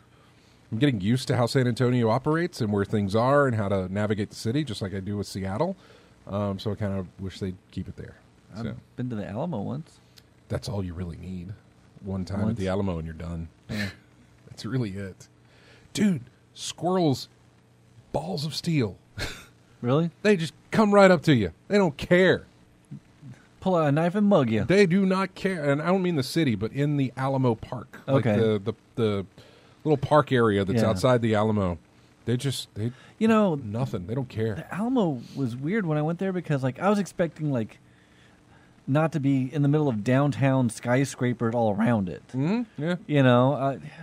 S1: to how San Antonio operates and where things are and how to navigate the city, just like I do with Seattle. So I kind of wish they'd keep it there.
S2: I've been to the Alamo once.
S1: That's all you really need. One time at the Alamo and you're done.
S2: Yeah.
S1: That's really it. Dude, squirrels, balls of steel.
S2: Really?
S1: They just come right up to you. They don't care.
S2: Pull out a knife and mug you.
S1: They do not care. And I don't mean the city, but in the Alamo Park.
S2: Okay.
S1: Like the little park area that's outside the Alamo. They nothing. They don't care.
S2: The Alamo was weird when I went there because, like, I was expecting, like, not to be in the middle of downtown skyscrapers all around it.
S1: Mm-hmm. Yeah.
S2: You know,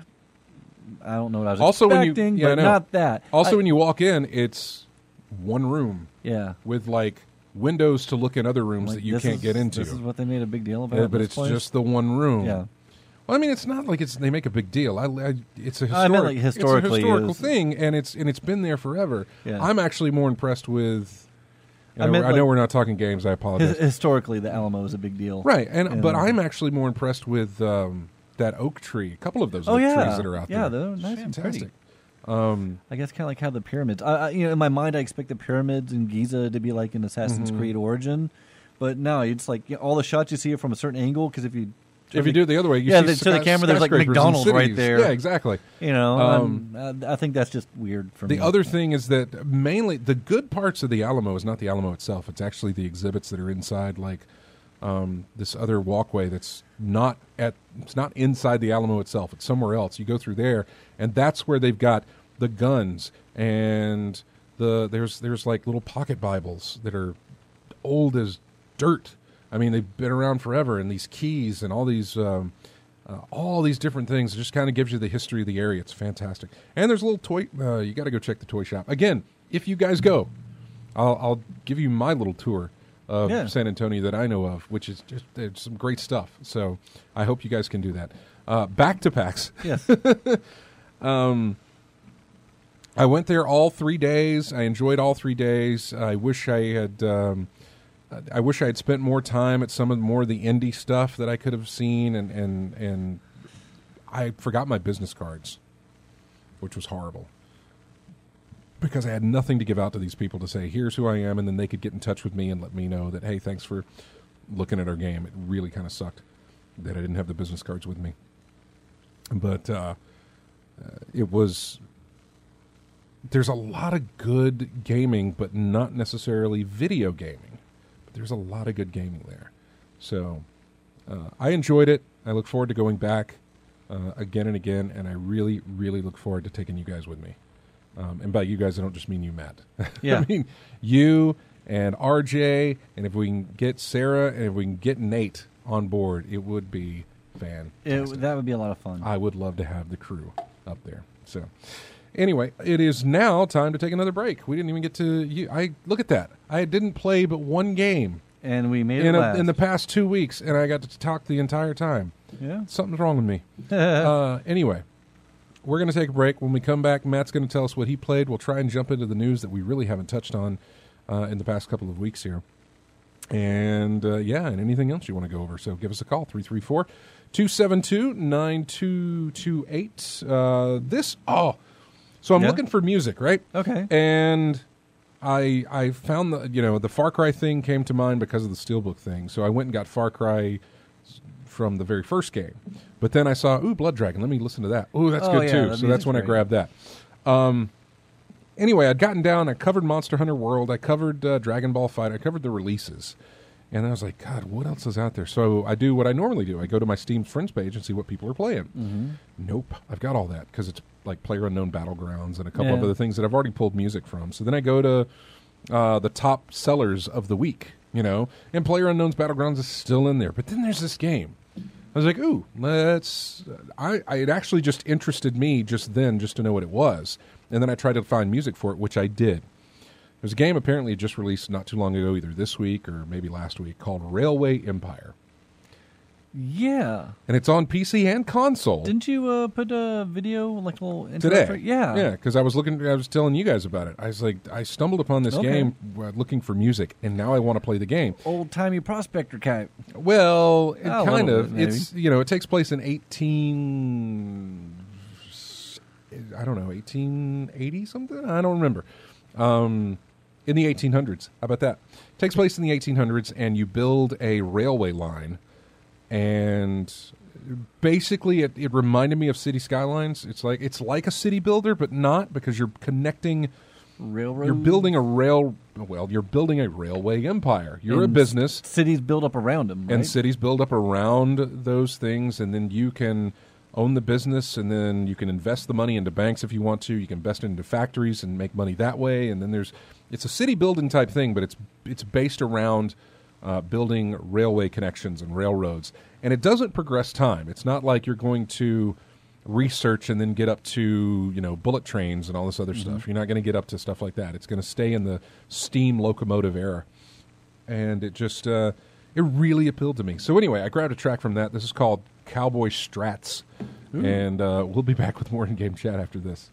S2: I don't know what I was expecting, but not that.
S1: Also, when you walk in, it's one room.
S2: Yeah.
S1: With, like, windows to look in other rooms that you can't get into.
S2: This is what they made a big deal about.
S1: But it's just the one room.
S2: Yeah.
S1: Well, I mean, it's not like they make a big deal. It's a historical thing, and it's been there forever.
S2: Yeah.
S1: I'm actually more impressed with. I know we're not talking games. I apologize.
S2: Historically, the Alamo is a big deal,
S1: right? But I'm actually more impressed with that oak tree. A couple of those oak trees that are out there.
S2: Yeah, they're nice
S1: fantastic.
S2: And pretty. I guess kind of like how the pyramids. In my mind, I expect the pyramids in Giza to be like an Assassin's Creed origin, but no, it's like all the shots you see are from a certain angle because if you do
S1: it the other way, you see
S2: to the camera, there's like McDonald's right there.
S1: Yeah, exactly.
S2: You know, I think that's just weird for me.
S1: The other thing is that mainly the good parts of the Alamo is not the Alamo itself. It's actually the exhibits that are inside, like this other walkway that's it's not inside the Alamo itself. It's somewhere else. You go through there, and that's where they've got the guns and there's like little pocket Bibles that are old as dirt. I mean, they've been around forever, and these keys and all these different things. It just kind of gives you the history of the area. It's fantastic. And there's a little toy. You got to go check the toy shop again. If you guys go, I'll give you my little tour of San Antonio that I know of, which is just some great stuff. So I hope you guys can do that. Back to PAX.
S2: Yes.
S1: I went there all 3 days. I enjoyed all 3 days. I wish I had spent more time at some of the indie stuff that I could have seen, and I forgot my business cards, which was horrible because I had nothing to give out to these people to say, here's who I am, and then they could get in touch with me and let me know that, hey, thanks for looking at our game. It really kind of sucked that I didn't have the business cards with me. But there's a lot of good gaming, but not necessarily video gaming. There's a lot of good gaming there. So I enjoyed it. I look forward to going back again and again, and I really, really look forward to taking you guys with me. And by you guys, I don't just mean you, Matt.
S2: Yeah.
S1: I mean you and RJ, and if we can get Sarah and if we can get Nate on board, it would be fantastic.
S2: That would be a lot of fun.
S1: I would love to have the crew up there. So anyway, it is now time to take another break. We didn't even get to look at that. I didn't play but one game.
S2: And we made it last.
S1: In the past 2 weeks, and I got to talk the entire time.
S2: Yeah.
S1: Something's wrong with me. Anyway, we're going to take a break. When we come back, Matt's going to tell us what he played. We'll try and jump into the news that we really haven't touched on in the past couple of weeks here. And, and anything else you want to go over. So give us a call, 334-272-9228. So I'm looking for music, right?
S2: Okay.
S1: And I found the Far Cry thing came to mind because of the Steelbook thing. So I went and got Far Cry from the very first game. But then I saw, Blood Dragon. Let me listen to that. That's good too. So that's when I grabbed that. Anyway, I'd gotten down. I covered Monster Hunter World. I covered Dragon Ball Fight. I covered the releases. And I was like, God, what else is out there? So I do what I normally do. I go to my Steam Friends page and see what people are playing.
S2: Mm-hmm.
S1: Nope. I've got all that because it's like PlayerUnknown Battlegrounds and a couple of other things that I've already pulled music from. So then I go to the top sellers of the week, and PlayerUnknown's Battlegrounds is still in there. But then there's this game. I was like, it actually just interested me just then just to know what it was. And then I tried to find music for it, which I did. There's a game apparently just released not too long ago, either this week or maybe last week, called Railway Empire.
S2: Yeah.
S1: And it's on PC and console.
S2: Didn't you put a video, like a little
S1: today?
S2: Yeah.
S1: Yeah, because I was telling you guys about it. I was like, I stumbled upon this game looking for music, and now I want to play the game.
S2: Old-timey prospector type.
S1: Well, kind of.
S2: Bit,
S1: it's, it takes place in 1880 something? I don't remember. In the 1800s. How about that? It takes place in the 1800s, and you build a railway line. And basically, it reminded me of City Skylines. It's like a city builder, but not, because you're connecting
S2: railroad.
S1: You're building you're building a railway empire. You're a business.
S2: Cities build up around them, right?
S1: And cities build up around those things, and then you can own the business, and then you can invest the money into banks if you want to. You can invest it into factories and make money that way. And then it's a city building type thing, but it's based around building railway connections and railroads. And it doesn't progress time. It's not like you're going to research and then get up to bullet trains and all this other stuff. You're not going to get up to stuff like that. It's going to stay in the steam locomotive era. And it just it really appealed to me. So anyway, I grabbed a track from that. This is called Cowboy Strats. Ooh. And we'll be back with more in-game chat after this.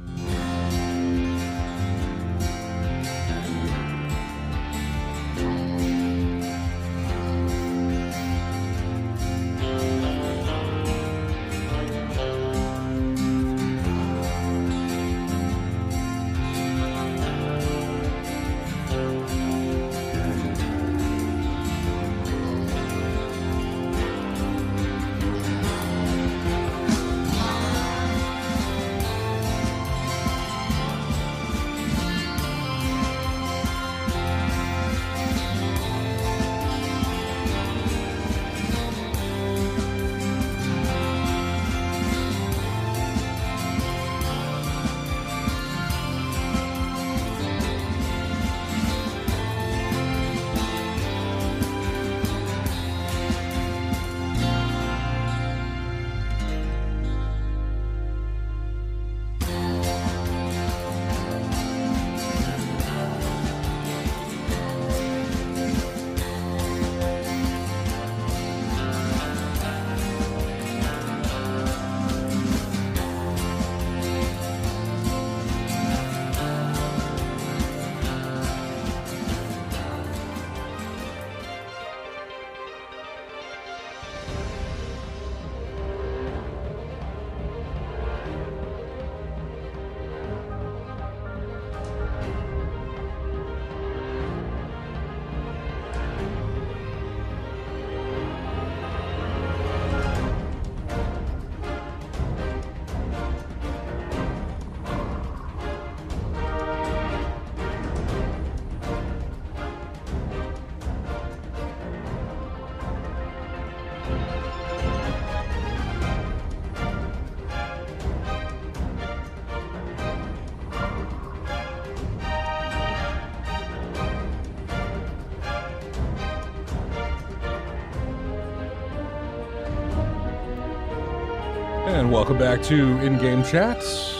S1: And welcome back to In-Game Chats.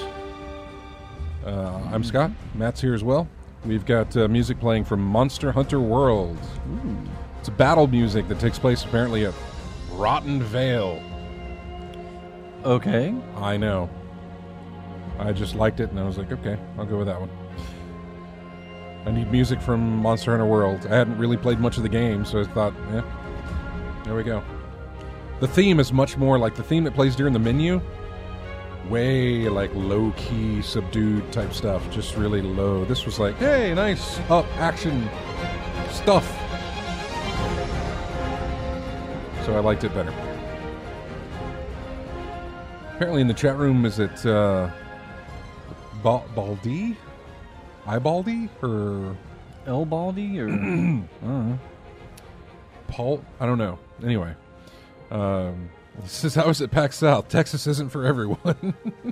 S1: I'm Scott. Matt's here as well. We've got music playing from Monster Hunter World. Ooh. It's battle music that takes place apparently at Rotten Vale.
S2: Okay.
S1: I know. I just liked it, and I was like, okay, I'll go with that one. I need music from Monster Hunter World. I hadn't really played much of the game, so I thought, there we go. The theme is much more like the theme that plays during the menu way like low-key, subdued type stuff, just really low. This was like, hey, nice up action stuff. So I liked it better. Apparently in the chat room, is it Baldy? Ibaldi? Or
S2: El Baldy? Or I don't know.
S1: Paul? I don't know. Anyway. This is how I was at PAX South. Texas isn't for everyone.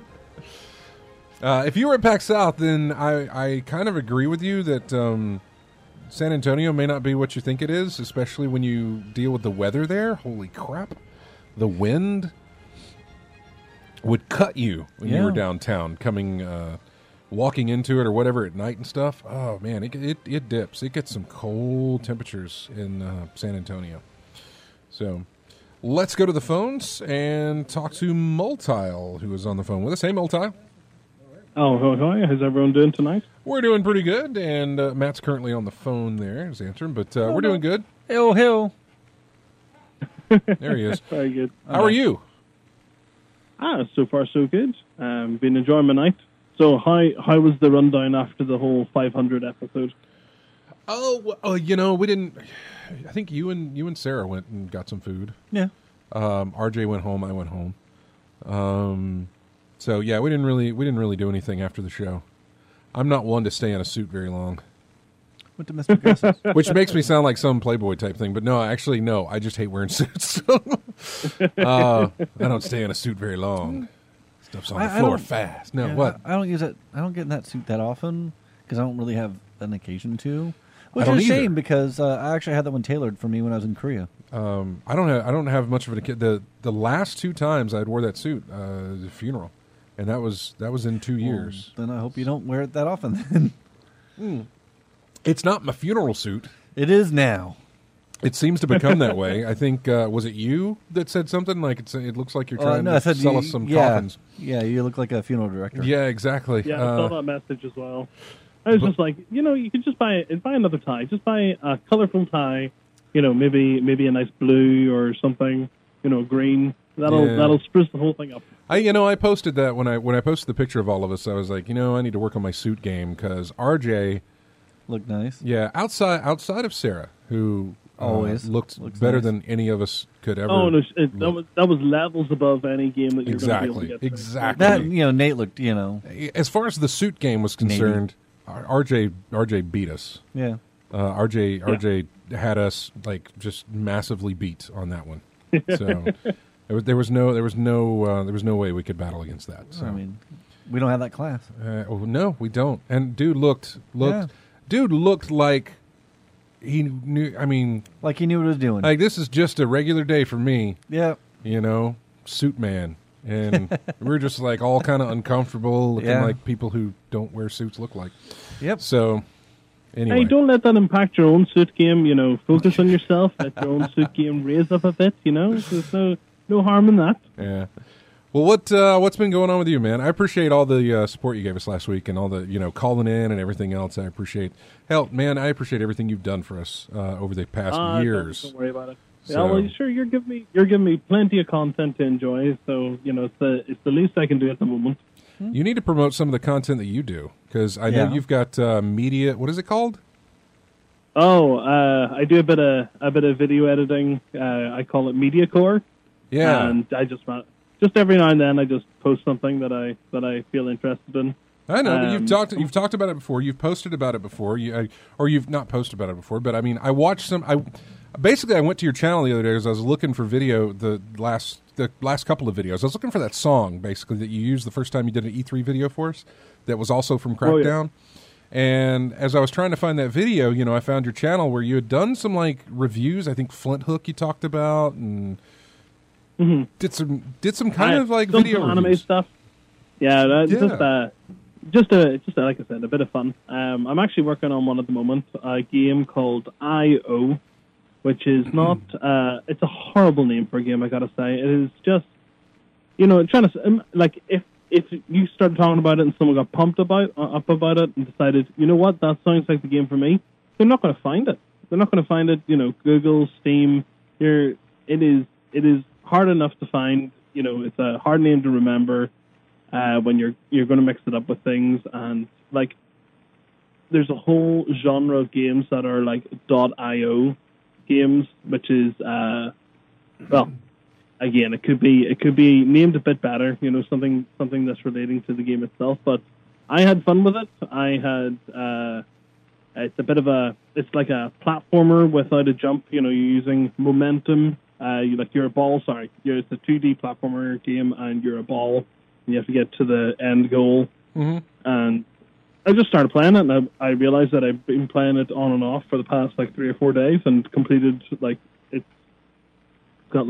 S1: If you were at PAX South, then I kind of agree with you that San Antonio may not be what you think it is, especially when you deal with the weather there. Holy crap. The wind would cut you when you were downtown, walking into it or whatever at night and stuff. Oh, man, it dips. It gets some cold temperatures in San Antonio. So let's go to the phones and talk to Multile, who is on the phone with us. Hey, Multile.
S4: Oh, hi. How's everyone doing tonight?
S1: We're doing pretty good, and Matt's currently on the phone there. He's answering, but we're doing good.
S2: Hill.
S1: There he is.
S4: Very good.
S1: How are you?
S4: So far so good. Been enjoying my night. So how was the rundown after the whole 500 episode?
S1: Oh, we didn't. I think you and Sarah went and got some food.
S2: Yeah.
S1: RJ went home. I went home. So yeah, we didn't really do anything after the show. I'm not one to stay in a suit very long.
S2: Went to Mr. Gus's.
S1: Which makes me sound like some Playboy type thing, but no, actually, no. I just hate wearing suits. I don't stay in a suit very long. Stuff's on the floor fast. No, what?
S2: I don't use it. I don't get in that suit that often because I don't really have an occasion to. Which
S1: I don't
S2: is a shame
S1: either.
S2: because I actually had that one tailored for me when I was in Korea.
S1: I don't have much of a the last 2 times I'd wore that suit, the funeral, and that was in 2 years.
S2: Then I hope you don't wear it that often. Then
S1: It's not my funeral suit.
S2: it is now.
S1: It seems to become that way. I think was it you that said something like it looks like you're trying to sell us some coffins.
S2: Yeah, you look like a funeral director.
S1: Yeah, exactly.
S4: Yeah, I saw that message as well. I was just like, you could just buy another tie. Just buy a colorful tie. Maybe a nice blue or something. Green. That'll spruce the whole thing up.
S1: I posted that when I posted the picture of all of us. I was like, I need to work on my suit game because RJ
S2: looked nice.
S1: Yeah, outside of Sarah, who
S2: always
S1: looks better
S2: nice.
S1: than any of us could ever.
S4: Oh no, that was levels above any game that you're going to be able to get.
S1: Exactly.
S2: That Nate looked.
S1: As far as the suit game was concerned, RJ beat us.
S2: Yeah.
S1: RJ had us like just massively beat on that one. So there was no way we could battle against that. So.
S2: I mean, we don't have that class.
S1: No, we don't. And dude looked like he knew. I mean,
S2: like he knew what he was doing.
S1: Like this is just a regular day for me.
S2: Yeah.
S1: Suit man. And we're just like all kind of uncomfortable, looking like people who don't wear suits look like.
S2: Yep.
S1: So, anyway.
S4: Hey, don't let that impact your own suit game. Focus on yourself. Let your own suit game raise up a bit. There's no harm in that.
S1: Yeah. Well, what's been going on with you, man? I appreciate all the support you gave us last week and all the calling in and everything else. I appreciate. Hell, man, I appreciate everything you've done for us over the past years.
S4: Don't worry about it.
S1: So,
S4: yeah, well, sure. You're giving me plenty of content to enjoy. So it's the least I can do at the moment.
S1: You need to promote some of the content that you do because I know you've got media. What is it called?
S4: Oh, I do a bit of video editing. I call it MediaCore.
S1: Yeah,
S4: and I just every now and then I just post something that I feel interested in.
S1: I know, but you've talked about it before. You've posted about it before. Or you've not posted about it before. But I mean, I watched some. I went to your channel the other day as I was looking for video. The last couple of videos, I was looking for that song basically that you used the first time you did an E3 video for us. That was also from Crackdown.
S4: Oh, yeah.
S1: And as I was trying to find that video, I found your channel where you had done some like reviews. I think Flint Hook you talked about and did some kind of like video
S4: anime
S1: reviews.
S4: stuff. Yeah, just like I said, a bit of fun. I'm actually working on one at the moment, a game called I.O., which is not. It's a horrible name for a game, I gotta say. It is just, trying to like if you started talking about it and someone got pumped up about it and decided, what, that sounds like the game for me, they're not going to find it. They're not going to find it. Google, Steam. It is hard enough to find. It's a hard name to remember. when you're going to mix it up with things, and like there's a whole genre of games that are like .io games, which is well, again, it could be named a bit better, something that's relating to the game itself. But I had fun with it. I had it's like a platformer without a jump. You're using momentum. You're a ball. Sorry, it's a 2D platformer game, and you're a ball. And you have to get to the end goal.
S1: Mm-hmm.
S4: And I just started playing it, and I realized that I've been playing it on and off for the past 3 or 4 days, and completed it's got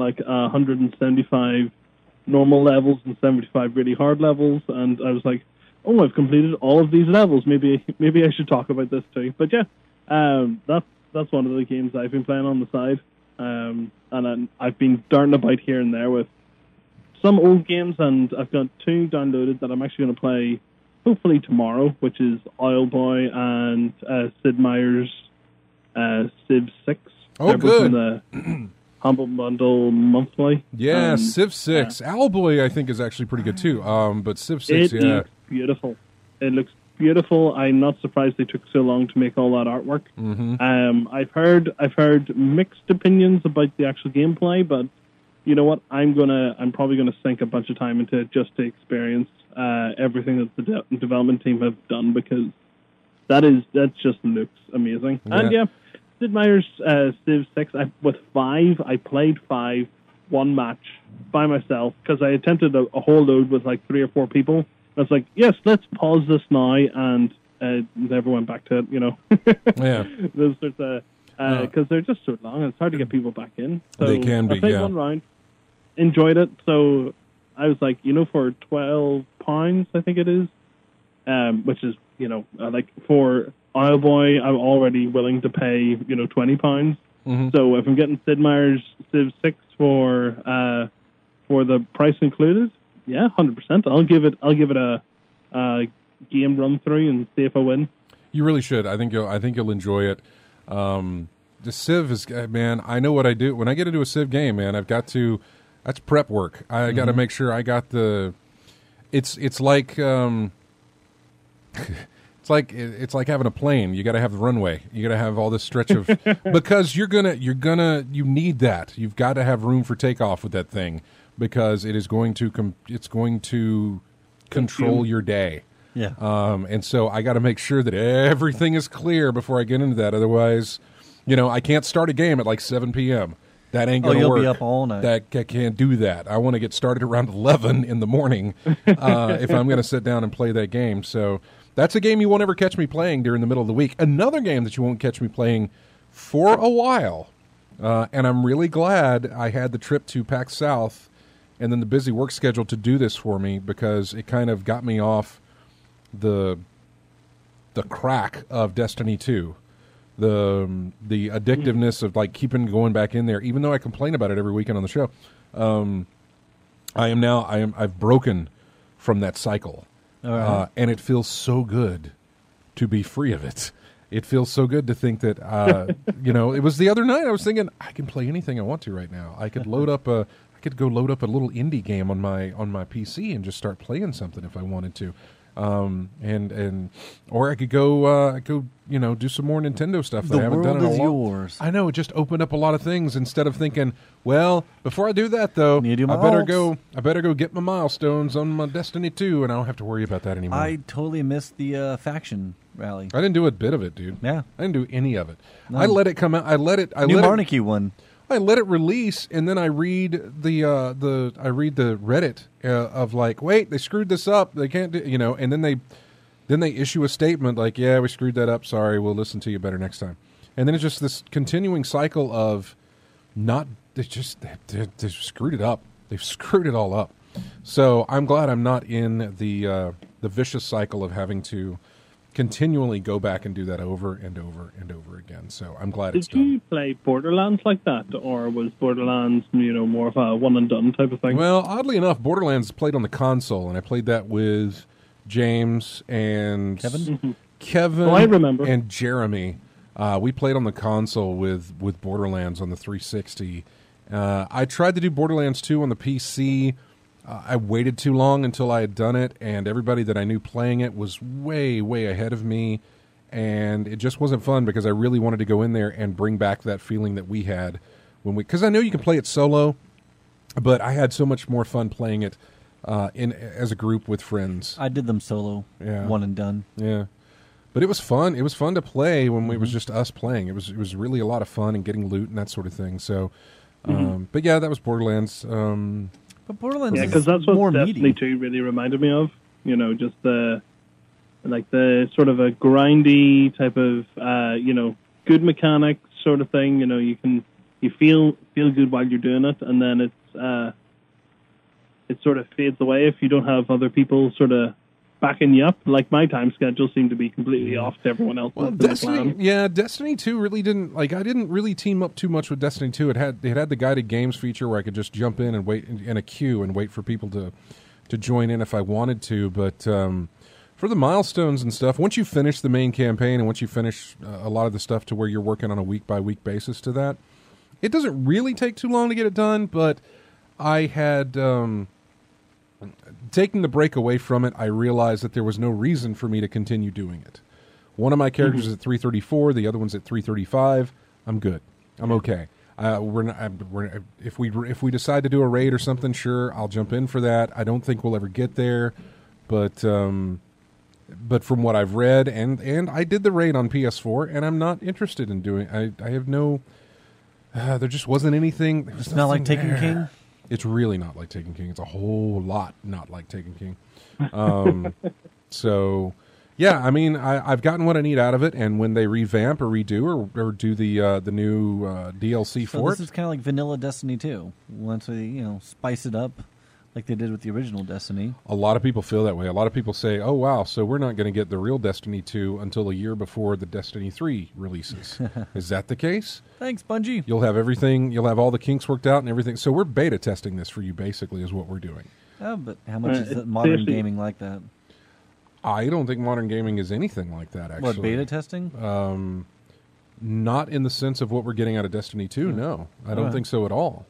S4: 175 normal levels and 75 really hard levels, and I was like, oh, I've completed all of these levels. Maybe I should talk about this too. But yeah, that's one of the games I've been playing on the side, and I've been darting about here and there with some old games, and I've got 2 downloaded that I'm actually going to play hopefully tomorrow, which is Oil Boy and Sid Meier's Civ 6.
S1: Oh,
S4: They're
S1: good.
S4: In the Humble Bundle monthly.
S1: Yeah, Civ 6. Owl Boy, I think, is actually pretty good too. But Civ 6,
S4: it looks beautiful. It looks beautiful. I'm not surprised they took so long to make all that artwork.
S1: Mm-hmm.
S4: I've heard mixed opinions about the actual gameplay, but you know what? I'm probably gonna sink a bunch of time into it just to experience everything that the development team have done, because that just looks amazing.
S1: Yeah.
S4: And yeah, Sid Meier's Civ 6 with 5. I played 5 one match by myself because I attempted a whole load with 3 or 4 people. I was like, yes, let's pause this now, and never went back to it.
S1: Yeah,
S4: those sorts of because they're just so long, and it's hard to get people back in. So
S1: they can be.
S4: I played one round, enjoyed it. So I was like, for £12, I think it is, which is for Oil Boy, I'm already willing to pay £20.
S1: Mm-hmm.
S4: So if I'm getting Sid Meier's Civ 6 for the price included, yeah, 100%. I'll give it a game run through and see if I win.
S1: You really should. I think you'll enjoy it. The Civ is, man, I know what I do when I get into a Civ game, man. That's prep work. I got to make sure I got it's like it's like having a plane. You got to have the runway. You got to have all this stretch of because you need that. You've got to have room for takeoff with that thing, because it is going to control your day.
S2: Yeah.
S1: And so I got to make sure that everything is clear before I get into that. Otherwise, I can't start a game at 7 p.m. That ain't going to work.
S2: You'll be up all night.
S1: I can't do that. I want to get started around 11 in the morning if I'm going to sit down and play that game. So that's a game you won't ever catch me playing during the middle of the week. Another game that you won't catch me playing for a while, and I'm really glad I had the trip to PAX South and then the busy work schedule to do this for me, because it kind of got me off the crack of Destiny 2. The addictiveness of keeping going back in there, even though I complain about it every weekend on the show. I've broken from that cycle.
S2: Right.
S1: And it feels so good to be free of it. It feels so good to think that, it was the other night I was thinking, I can play anything I want to right now. I could load up a little indie game on my PC and just start playing something if I wanted to. Or I could go do some more Nintendo stuff that I haven't done in a while.
S2: The world is yours.
S1: I know, it just opened up a lot of things instead of thinking, well, before I do that though, I better go get my milestones on my Destiny 2, and I don't have to worry about that anymore.
S2: I totally missed the faction rally.
S1: I didn't do a bit of it, dude.
S2: Yeah.
S1: I didn't do any of it.
S2: No.
S1: I let it come out.
S2: New Monarchy one.
S1: I let it release, and then I read the Reddit of wait, they screwed this up. They can't do, and then they issue a statement yeah, we screwed that up. Sorry, we'll listen to you better next time. And then it's just this continuing cycle of they screwed it up. They've screwed it all up. So I'm glad I'm not in the vicious cycle of having to continually go back and do that over and over and over again. So I'm glad it's done.
S4: Did you play Borderlands like that, or was Borderlands, more of a one and done type of thing?
S1: Well, oddly enough, Borderlands played on the console, and I played that with James and Kevin
S4: I remember.
S1: and Jeremy. We played on the console with Borderlands on the 360. I tried to do Borderlands 2 on the PC. I waited too long until I had done it, and everybody that I knew playing it was way, way ahead of me, and it just wasn't fun because I really wanted to go in there and bring back that feeling that we had when we. Because I know you can play it solo, but I had so much more fun playing it as a group with friends.
S2: I did them solo, one and done.
S1: Yeah, but it was fun. It was fun to play when it was just us playing. It was really a lot of fun and getting loot and that sort of thing. So, but yeah, that was Borderlands.
S2: But Borderlands,
S4: because that's what
S2: more
S4: Destiny
S2: meaty.
S4: 2 really reminded me of. You know, just the sort of a grindy type of good mechanics sort of thing. You know, you feel good while you're doing it, and then it sort of fades away if you don't have other people sort of backing you up. Like, my time schedule seemed to be completely off to everyone else.
S1: Well, Destiny 2 really didn't, I didn't really team up too much with Destiny 2. It had the guided games feature where I could just jump in and wait in a queue and wait for people to join in if I wanted to. But for the milestones and stuff, once you finish the main campaign and once you finish a lot of the stuff to where you're working on a week-by-week basis to that, it doesn't really take too long to get it done, but I had... taking the break away from it, I realized that there was no reason for me to continue doing it. One of my characters is at 334, the other one's at 335. I'm good. I'm okay. If we decide to do a raid or something, sure, I'll jump in for that. I don't think we'll ever get there, but from what I've read, and I did the raid on PS4, and I'm not interested in doing. I have no. There just wasn't anything.
S2: It's not like Taken King.
S1: It's really not like Taken King. It's a whole lot not like Taken King. So, yeah, I mean, I've gotten what I need out of it, and when they revamp or redo or do the new DLC for
S2: this is kind of like vanilla Destiny 2. Once we spice it up like they did with the original Destiny.
S1: A lot of people feel that way. A lot of people say, oh, wow, so we're not going to get the real Destiny 2 until a year before the Destiny 3 releases. Is that the case?
S2: Thanks, Bungie.
S1: You'll have everything. You'll have all the kinks worked out and everything. So we're beta testing this for you, basically, is what we're doing.
S2: Oh, but how much is modern gaming like that?
S1: I don't think modern gaming is anything like that, actually.
S2: What, beta testing?
S1: Not in the sense of what we're getting out of Destiny 2, no. I don't think so at all.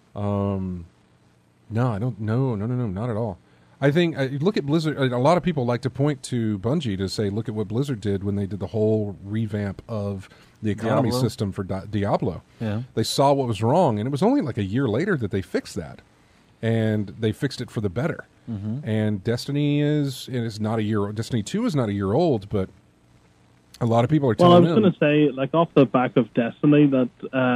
S1: No, I don't. No, not at all. I think look at Blizzard. A lot of people like to point to Bungie to say, look at what Blizzard did when they did the whole revamp of the economy system for Diablo. Yeah, they saw what was wrong, and it was only like a year later that they fixed that, and they fixed it for the better. And Destiny is not a year. Destiny 2 is not a year old, but a lot of people are telling
S4: Well, I was going to say, like, off the back of Destiny, that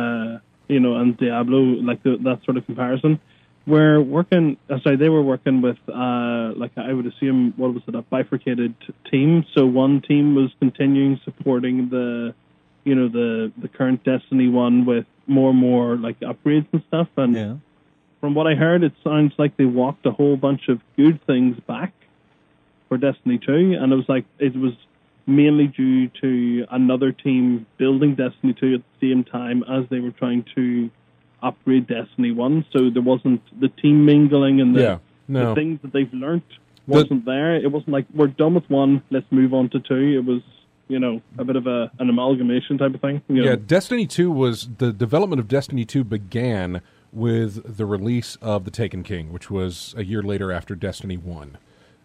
S4: and Diablo, like that sort of comparison. They were working with, I would assume, what was it, a bifurcated team. So one team was continuing supporting the current Destiny 1 with more and more, like, upgrades and stuff. And from what I heard, it sounds like they walked a whole bunch of good things back for Destiny 2. And it was mainly due to another team building Destiny 2 at the same time as they were trying to upgrade Destiny 1, so there wasn't the team mingling and the things that they've learnt wasn't there. It wasn't like, we're done with 1, let's move on to 2. It was, a bit of an amalgamation type of thing.
S1: Yeah, Destiny 2 was, the development of Destiny 2 began with the release of the Taken King, which was a year later after Destiny 1.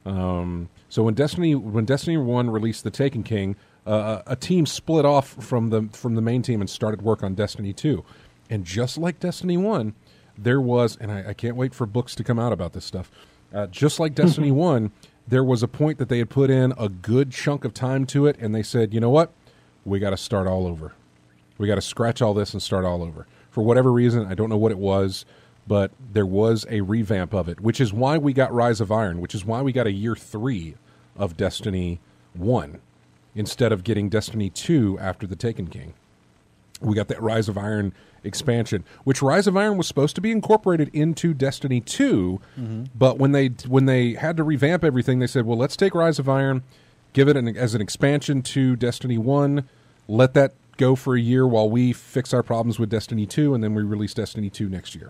S1: So when Destiny 1 released the Taken King, a team split off from the main team and started work on Destiny 2. And just like Destiny 1, there was, and I can't wait for books to come out about this stuff, just like Destiny 1, there was a point that they had put in a good chunk of time to it, and they said, you know what? We got to start all over. We got to scratch all this and start all over. For whatever reason, I don't know what it was, but there was a revamp of it, which is why we got Rise of Iron, which is why we got a year 3 of Destiny 1 instead of getting Destiny 2 after the Taken King. We got that Rise of Iron expansion, which Rise of Iron was supposed to be incorporated into Destiny 2, but when they had to revamp everything, they said, well, let's take Rise of Iron, give it as an expansion to Destiny 1, let that go for a year while we fix our problems with Destiny 2, and then we release Destiny 2 next year.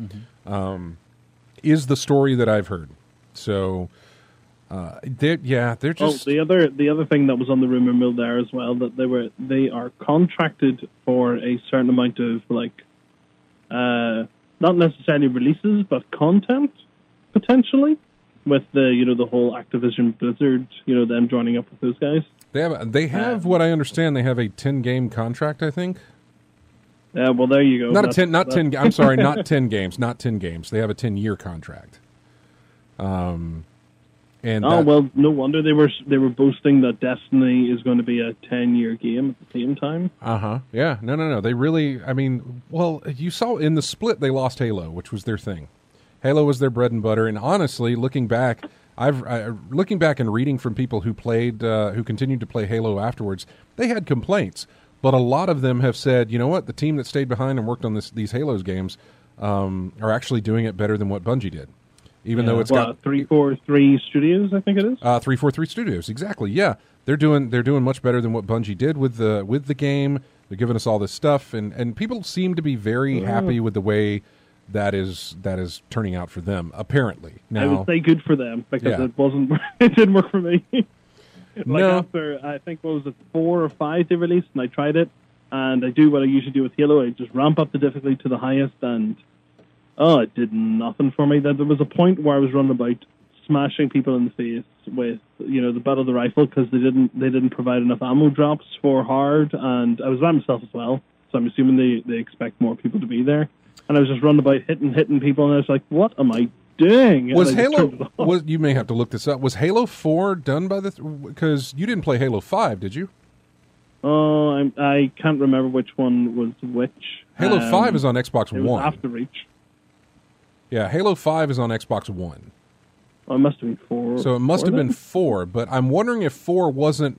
S1: Is the story that I've heard. So... they're just.
S4: The other thing that was on the rumor mill there as well, that they are contracted for a certain amount of not necessarily releases but content potentially, with the whole Activision Blizzard, them joining up with those guys.
S1: They have what I understand. They have a 10-game contract, I think.
S4: Yeah, well, there you go.
S1: Not 10. I'm sorry, not 10 games. Not 10 games. They have a 10-year contract. Well,
S4: no wonder they were boasting that Destiny is going to be a 10-year game at the same time.
S1: Yeah. No. They really. I mean, well, you saw in the split they lost Halo, which was their thing. Halo was their bread and butter, and honestly, looking back, looking back and reading from people who played, who continued to play Halo afterwards, they had complaints, but a lot of them have said, you know what, the team that stayed behind and worked on these Halos games are actually doing it better than what Bungie did, even though it's got
S4: 343 Studios, I think it is.
S1: 343 Studios, exactly. Yeah, they're doing much better than what Bungie did with the game. They're giving us all this stuff, and people seem to be very happy with the way that is turning out for them, apparently. Now,
S4: I would say good for them, because it didn't work for me. After, I think, what was it, 4 or 5 they released, and I tried it, and I do what I usually do with Halo. I just ramp up the difficulty to the highest, and it did nothing for me. There was a point where I was running about smashing people in the face with, the butt of the rifle, because they didn't provide enough ammo drops for hard, and I was by myself as well, so I'm assuming they expect more people to be there. And I was just running about hitting people, and I was like, what am I doing?
S1: Was Halo... you may have to look this up. Was Halo 4 done by because you didn't play Halo 5, did you?
S4: Oh, I can't remember which one was which.
S1: Halo 5 is on Xbox One.
S4: It was after Reach.
S1: Yeah, Halo 5 is on Xbox One.
S4: Oh, it must have been 4.
S1: So it must have been 4, but I'm wondering if 4 wasn't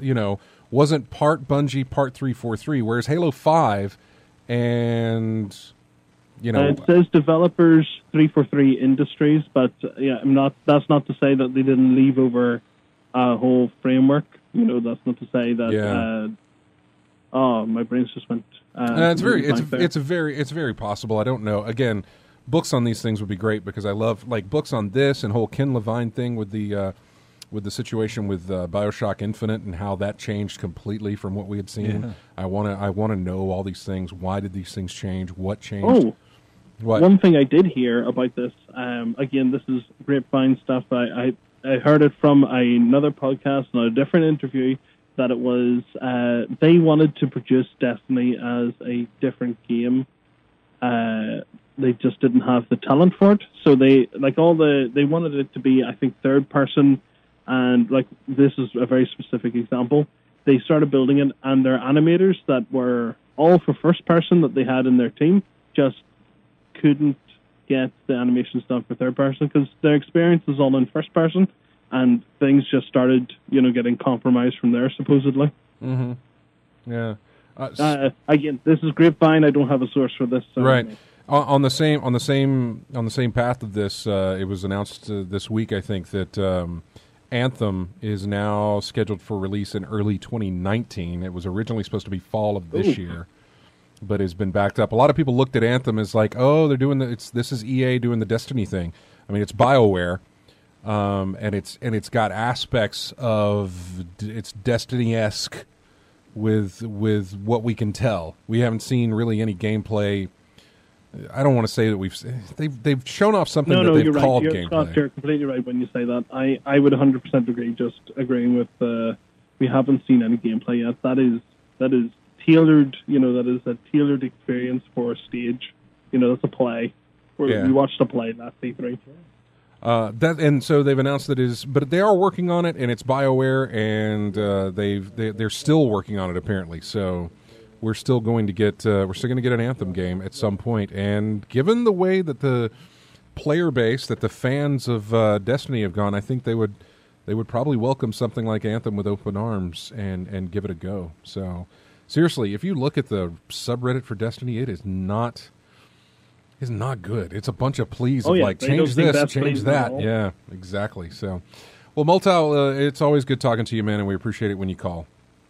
S1: part Bungie, part 343, whereas Halo 5 and...
S4: it says developers 343 Industries, but that's not to say that they didn't leave over a whole framework. That's not to say that.
S1: Yeah.
S4: My brain's just went.
S1: It's very possible. I don't know. Again, books on these things would be great, because I love books on this and whole Ken Levine thing with the situation with BioShock Infinite and how that changed completely from what we had seen. Yeah. I want to know all these things. Why did these things change? What changed?
S4: Oh. What? One thing I did hear about this, again, this is grapevine stuff. I heard it from another podcast and a different interview, that it was they wanted to produce Destiny as a different game. They just didn't have the talent for it. So they wanted it to be, I think, third person, and this is a very specific example. They started building it, and their animators that were all for first person that they had in their team just couldn't get the animations done for third person, because their experience is all in first person, and things just started, getting compromised from there, supposedly.
S1: Mm-hmm. Yeah.
S4: Again, this is grapevine. I don't have a source for this. So
S1: right. On the same path of this, it was announced this week, I think, that Anthem is now scheduled for release in early 2019. It was originally supposed to be fall of this year, but has been backed up. A lot of people looked at Anthem as like, they're doing this is EA doing the Destiny thing. I mean, it's BioWare, and it's got aspects of it's Destiny-esque with what we can tell. We haven't seen really any gameplay. I don't want to say that they've shown off something that they've called gameplay.
S4: Scott, you're completely right when you say that. I would 100% agree. Just agreeing with we haven't seen any gameplay yet. That is tailored. That is a tailored experience for a stage. That's a play. We watched a play last E3.
S1: And so they've announced but they are working on it, and it's BioWare, and they're still working on it apparently. So we're still going to get an Anthem game at some point. And given the way that the player base, that the fans of Destiny have gone, I think they would probably welcome something like Anthem with open arms and give it a go. So seriously, if you look at the subreddit for Destiny, it is not good. It's a bunch of pleas of change this, change that. Yeah, exactly. So, well, Multal, it's always good talking to you, man, and we appreciate it when you call.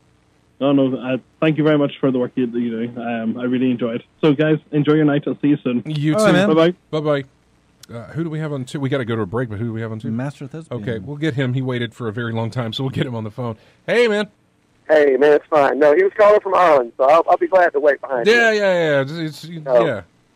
S4: No, thank you very much for the work you're doing. I really enjoyed it. So, guys, enjoy your night. I'll see you soon.
S1: You too.
S4: Right, bye-bye.
S1: Bye-bye. Who do we have on two? We got to go to a break, but who do we have on two?
S2: Master Thespian.
S1: Okay, we'll get him. He waited for a very long time, so we'll get him on the phone. Hey, man.
S5: Hey, man, it's fine. No, he was calling from Ireland, so I'll be glad to wait behind you.
S1: Yeah.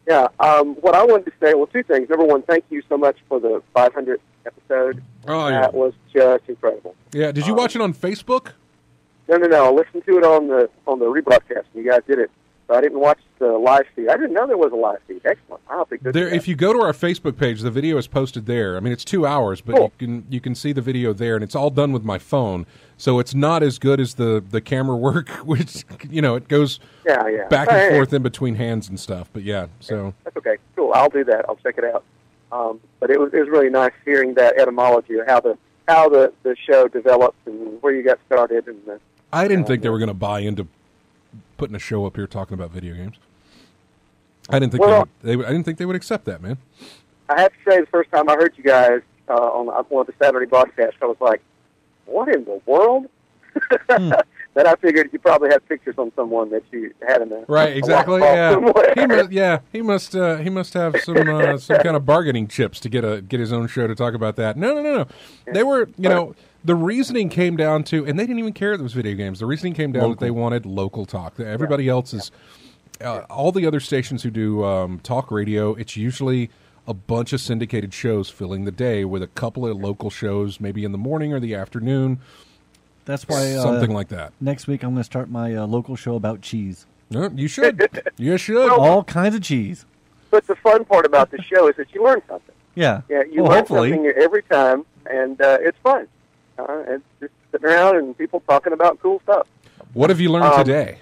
S5: Yeah. What I wanted to say, well, two things. Number one, thank you so much for the 500th episode.
S1: Oh, yeah.
S5: That was just incredible.
S1: Yeah. Did you watch it on Facebook?
S5: No. I listened to it on the rebroadcast. You guys did it. So I didn't watch the live feed. I didn't know there was a live feed. Excellent. I'll be good.
S1: There, if you go to our Facebook page, the video is posted there. I mean, it's 2 hours, but
S5: cool.
S1: you can see the video there, and it's all done with my phone. So it's not as good as the camera work, which it goes back and forth in between hands and stuff. But so
S5: that's okay. Cool. I'll do that. I'll check it out. But it was really nice hearing that etymology of how the show developed and where you got started. And
S1: I didn't think they were going to buy into putting a show up here talking about video games. I didn't think I didn't think they would accept that, man.
S5: I have to say, the first time I heard you guys on one of the Saturday broadcasts, I was like, "What in the world?" Then I figured you probably had pictures on someone that you had in there.
S1: Right, exactly. He must have some kind of bargaining chips to get his own show to talk about that. No. They were, the reasoning came down to, and they didn't even care that it was video games. The reasoning came down that they wanted local talk. Everybody else is, all the other stations who do talk radio, it's usually a bunch of syndicated shows filling the day with a couple of local shows, maybe in the morning or the afternoon.
S2: That's why
S1: something like that.
S2: Next week, I'm going to start my local show about cheese.
S1: You should. You should.
S2: All kinds of cheese.
S5: But the fun part about the show is that you learn something.
S2: Yeah.
S5: Yeah, you learn something every time, and it's fun. It's just sitting around and people talking about cool stuff.
S1: What have you learned today?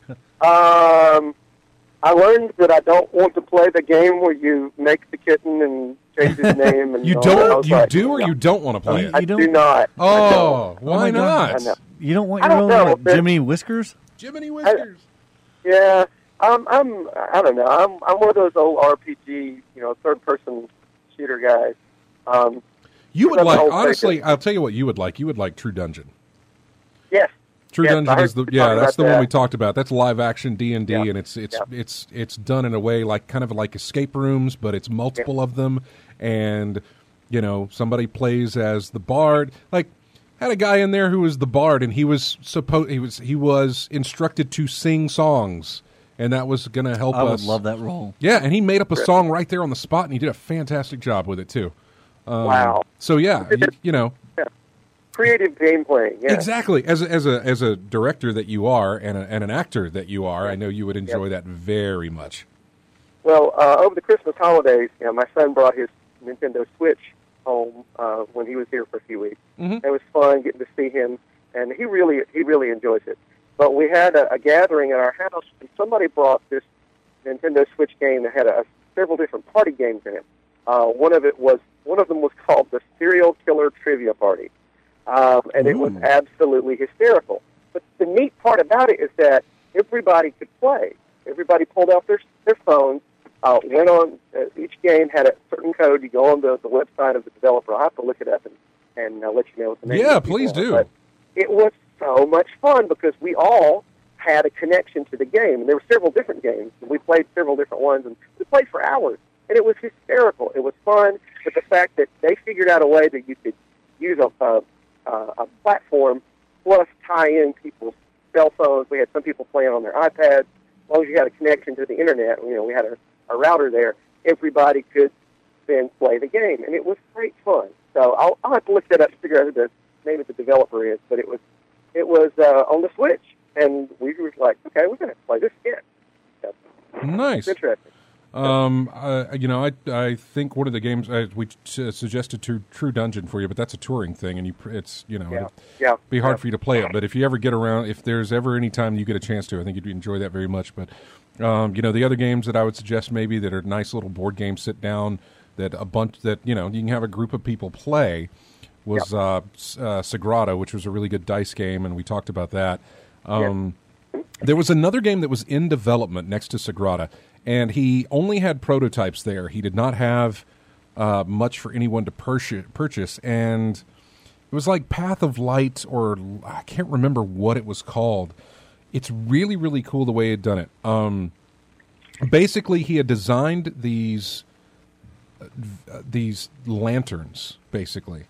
S5: I learned that I don't want to play the game where you make the kitten and change his name. And
S1: you don't. You do, or you don't want to play it?
S5: I do not.
S1: Oh, why not?
S2: You don't want your own Jiminy Whiskers?
S1: Jiminy Whiskers.
S5: I don't know. I'm one of those old RPG, third-person shooter guys.
S1: You would like, honestly, I'll tell you what you would like. You would like True Dungeon.
S5: Yes.
S1: True Dungeon is that's the one we talked about. That's live action D&D, and it's done in a way kind of like escape rooms, but it's multiple of them, and somebody plays as the bard. Like, had a guy in there who was the bard, and he was instructed to sing songs, and that was going to help us.
S2: I would love that role.
S1: Yeah, and he made up a song right there on the spot, and he did a fantastic job with it too.
S5: Wow.
S1: So
S5: creative game playing. Yeah.
S1: Exactly. As a director that you are and an actor that you are, I know you would enjoy that very much.
S5: Well, over the Christmas holidays, my son brought his Nintendo Switch home when he was here for a few weeks.
S1: Mm-hmm.
S5: It was fun getting to see him, and he really enjoys it. But we had a gathering at our house, and somebody brought this Nintendo Switch game that had several different party games in it. One of them was called the Serial Killer Trivia Party. And it was absolutely hysterical. But the neat part about it is that everybody could play. Everybody pulled out their phones, went on, each game had a certain code. You go on the website of the developer. I'll have to look it up and let you know what the name is.
S1: Yeah, please do.
S5: But it was so much fun because we all had a connection to the game. And there were several different games. And we played several different ones, and we played for hours. And it was hysterical. It was fun, but the fact that they figured out a way that you could use a platform plus tie in people's cell phones. We had some people playing on their iPads. As long as you had a connection to the internet, we had a router there, everybody could then play the game. And it was great fun. So I'll have to look that up to figure out who the name of the developer is. But it was on the Switch. And we were like, okay, we're going to play this again. So,
S1: nice.
S5: It's interesting.
S1: I think one of the games we suggested True Dungeon for you, but that's a touring thing, and it'd be hard for you to play it. But if you ever get around, if there's ever any time you get a chance to, I think you'd enjoy that very much. But the other games that I would suggest maybe that are nice little board games, sit down, that you can have a group of people play was Sagrada, which was a really good dice game, and we talked about that. There was another game that was in development next to Sagrada. And he only had prototypes there. He did not have much for anyone to purchase. And it was like Path of Light, or I can't remember what it was called. It's really, really cool the way he had done it. Basically, he had designed these lanterns, basically.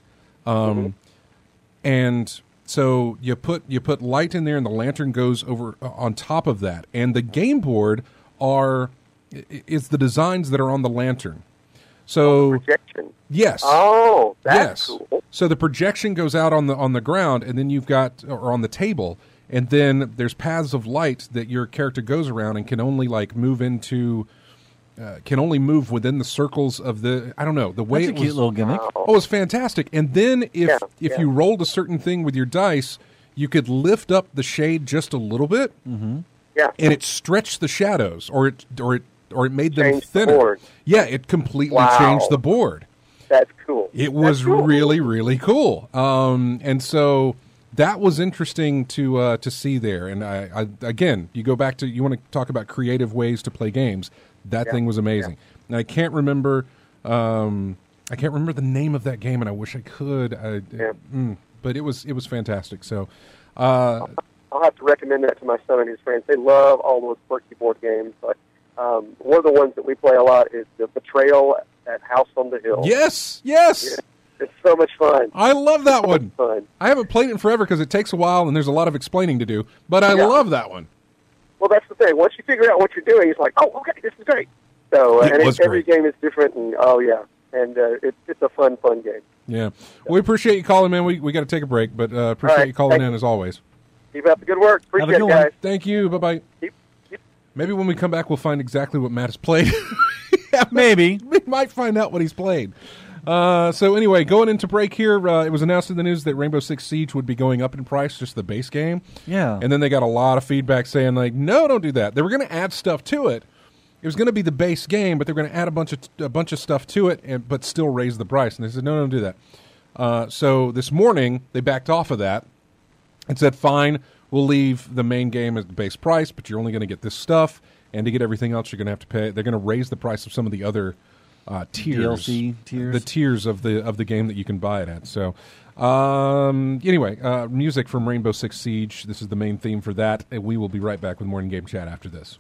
S1: And so you put light in there, and the lantern goes over on top of that. And the game board are is the designs that are on the lantern. So
S5: projection.
S1: Yes.
S5: Oh, that's cool.
S1: So the projection goes out on the ground, and then you've got, or on the table, and then there's paths of light that your character goes around and can only move into. Can only move within the circles of the. I don't know the way.
S2: That's a cute little gimmick.
S1: Oh, it's fantastic! And then if you rolled a certain thing with your dice, you could lift up the shade just a little bit.
S2: Mm-hmm.
S5: Yeah,
S1: and it stretched the shadows, or it made them
S5: changed
S1: thinner.
S5: The board.
S1: Yeah, it completely changed the board.
S5: That's cool.
S1: It was really, really cool. And so that was interesting to see there. And I again, you go back to, you want to talk about creative ways to play games. That thing was amazing. And I can't remember the name of that game, and I wish I could. But it was fantastic. So
S5: I'll have to recommend that to my son and his friends. They love all those quirky board games. But one of the ones that we play a lot is the Betrayal at House on the Hill.
S1: Yes.
S5: It's so much fun.
S1: I love that one.
S5: Fun.
S1: I haven't played it in forever because it takes a while and there's a lot of explaining to do, but I love that one.
S5: Well, that's the thing. Once you figure out what you're doing, it's like, oh, okay, this is great. So, every game is different, and it's a fun game.
S1: Yeah. Well, we appreciate you calling, man. We got to take a break, but appreciate you calling in as always.
S5: Keep up the good work. Appreciate it, guys.
S1: Thank you. Bye-bye. Maybe when we come back, we'll find exactly what Matt has played.
S2: Maybe.
S1: We might find out what he's played. So anyway, going into break here, it was announced in the news that Rainbow Six Siege would be going up in price, just the base game.
S2: Yeah.
S1: And then they got a lot of feedback saying, no, don't do that. They were going to add stuff to it. It was going to be the base game, but they're going to add a bunch of stuff to it, but still raise the price. And they said, no, don't do that. So this morning, they backed off of that and said, fine, we'll leave the main game at the base price, but you're only going to get this stuff, and to get everything else, you're going to have to pay. They're going to raise the price of some of the other tiers,
S2: DLC tiers,
S1: the tiers of the game that you can buy it at. So, anyway, music from Rainbow Six Siege. This is the main theme for that, and we will be right back with more in-game chat after this.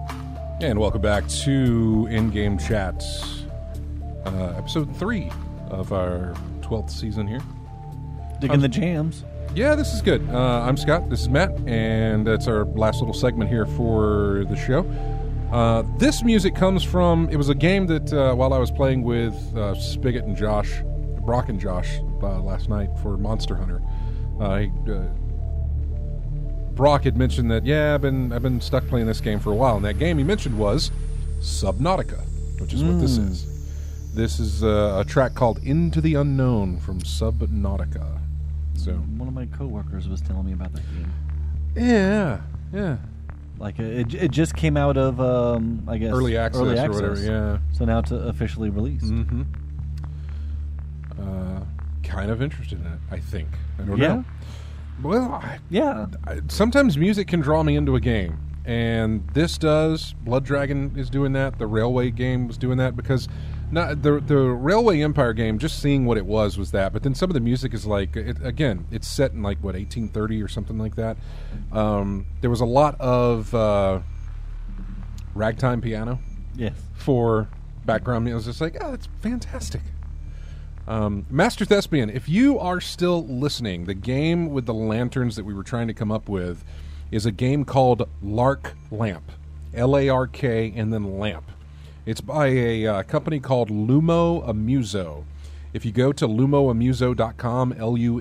S1: And welcome back to In-Game Chat, episode 3 of our 12th season here.
S2: Digging the jams.
S1: Yeah, this is good. I'm Scott. This is Matt, and that's our last little segment here for the show. This music comes from, it was a game that while I was playing with Spigot and Josh, Brock and Josh last night for Monster Hunter, Brock had mentioned that, I've been stuck playing this game for a while, and that game he mentioned was Subnautica, which is what this is. This is a track called Into the Unknown from Subnautica. So
S2: one of my coworkers was telling me about that game.
S1: Yeah.
S2: Like it just came out of I guess
S1: early access or whatever. Yeah.
S2: So now it's officially released.
S1: Mm-hmm. Kind of interested in it. I think. I don't know. Well, sometimes music can draw me into a game, and this does. Blood Dragon is doing that. The Railway game was doing that because. Not the Railway Empire game. Just seeing what it was that. But then some of the music is like, it's set in like 1830 or something like that. There was a lot of ragtime piano.
S2: Yes.
S1: For background music. It was just like, that's fantastic. Master Thespian, if you are still listening, the game with the lanterns that we were trying to come up with is a game called Lark Lamp, LARK and then Lamp. It's by a company called Lumo Amuso. If you go to lumoamuso.com,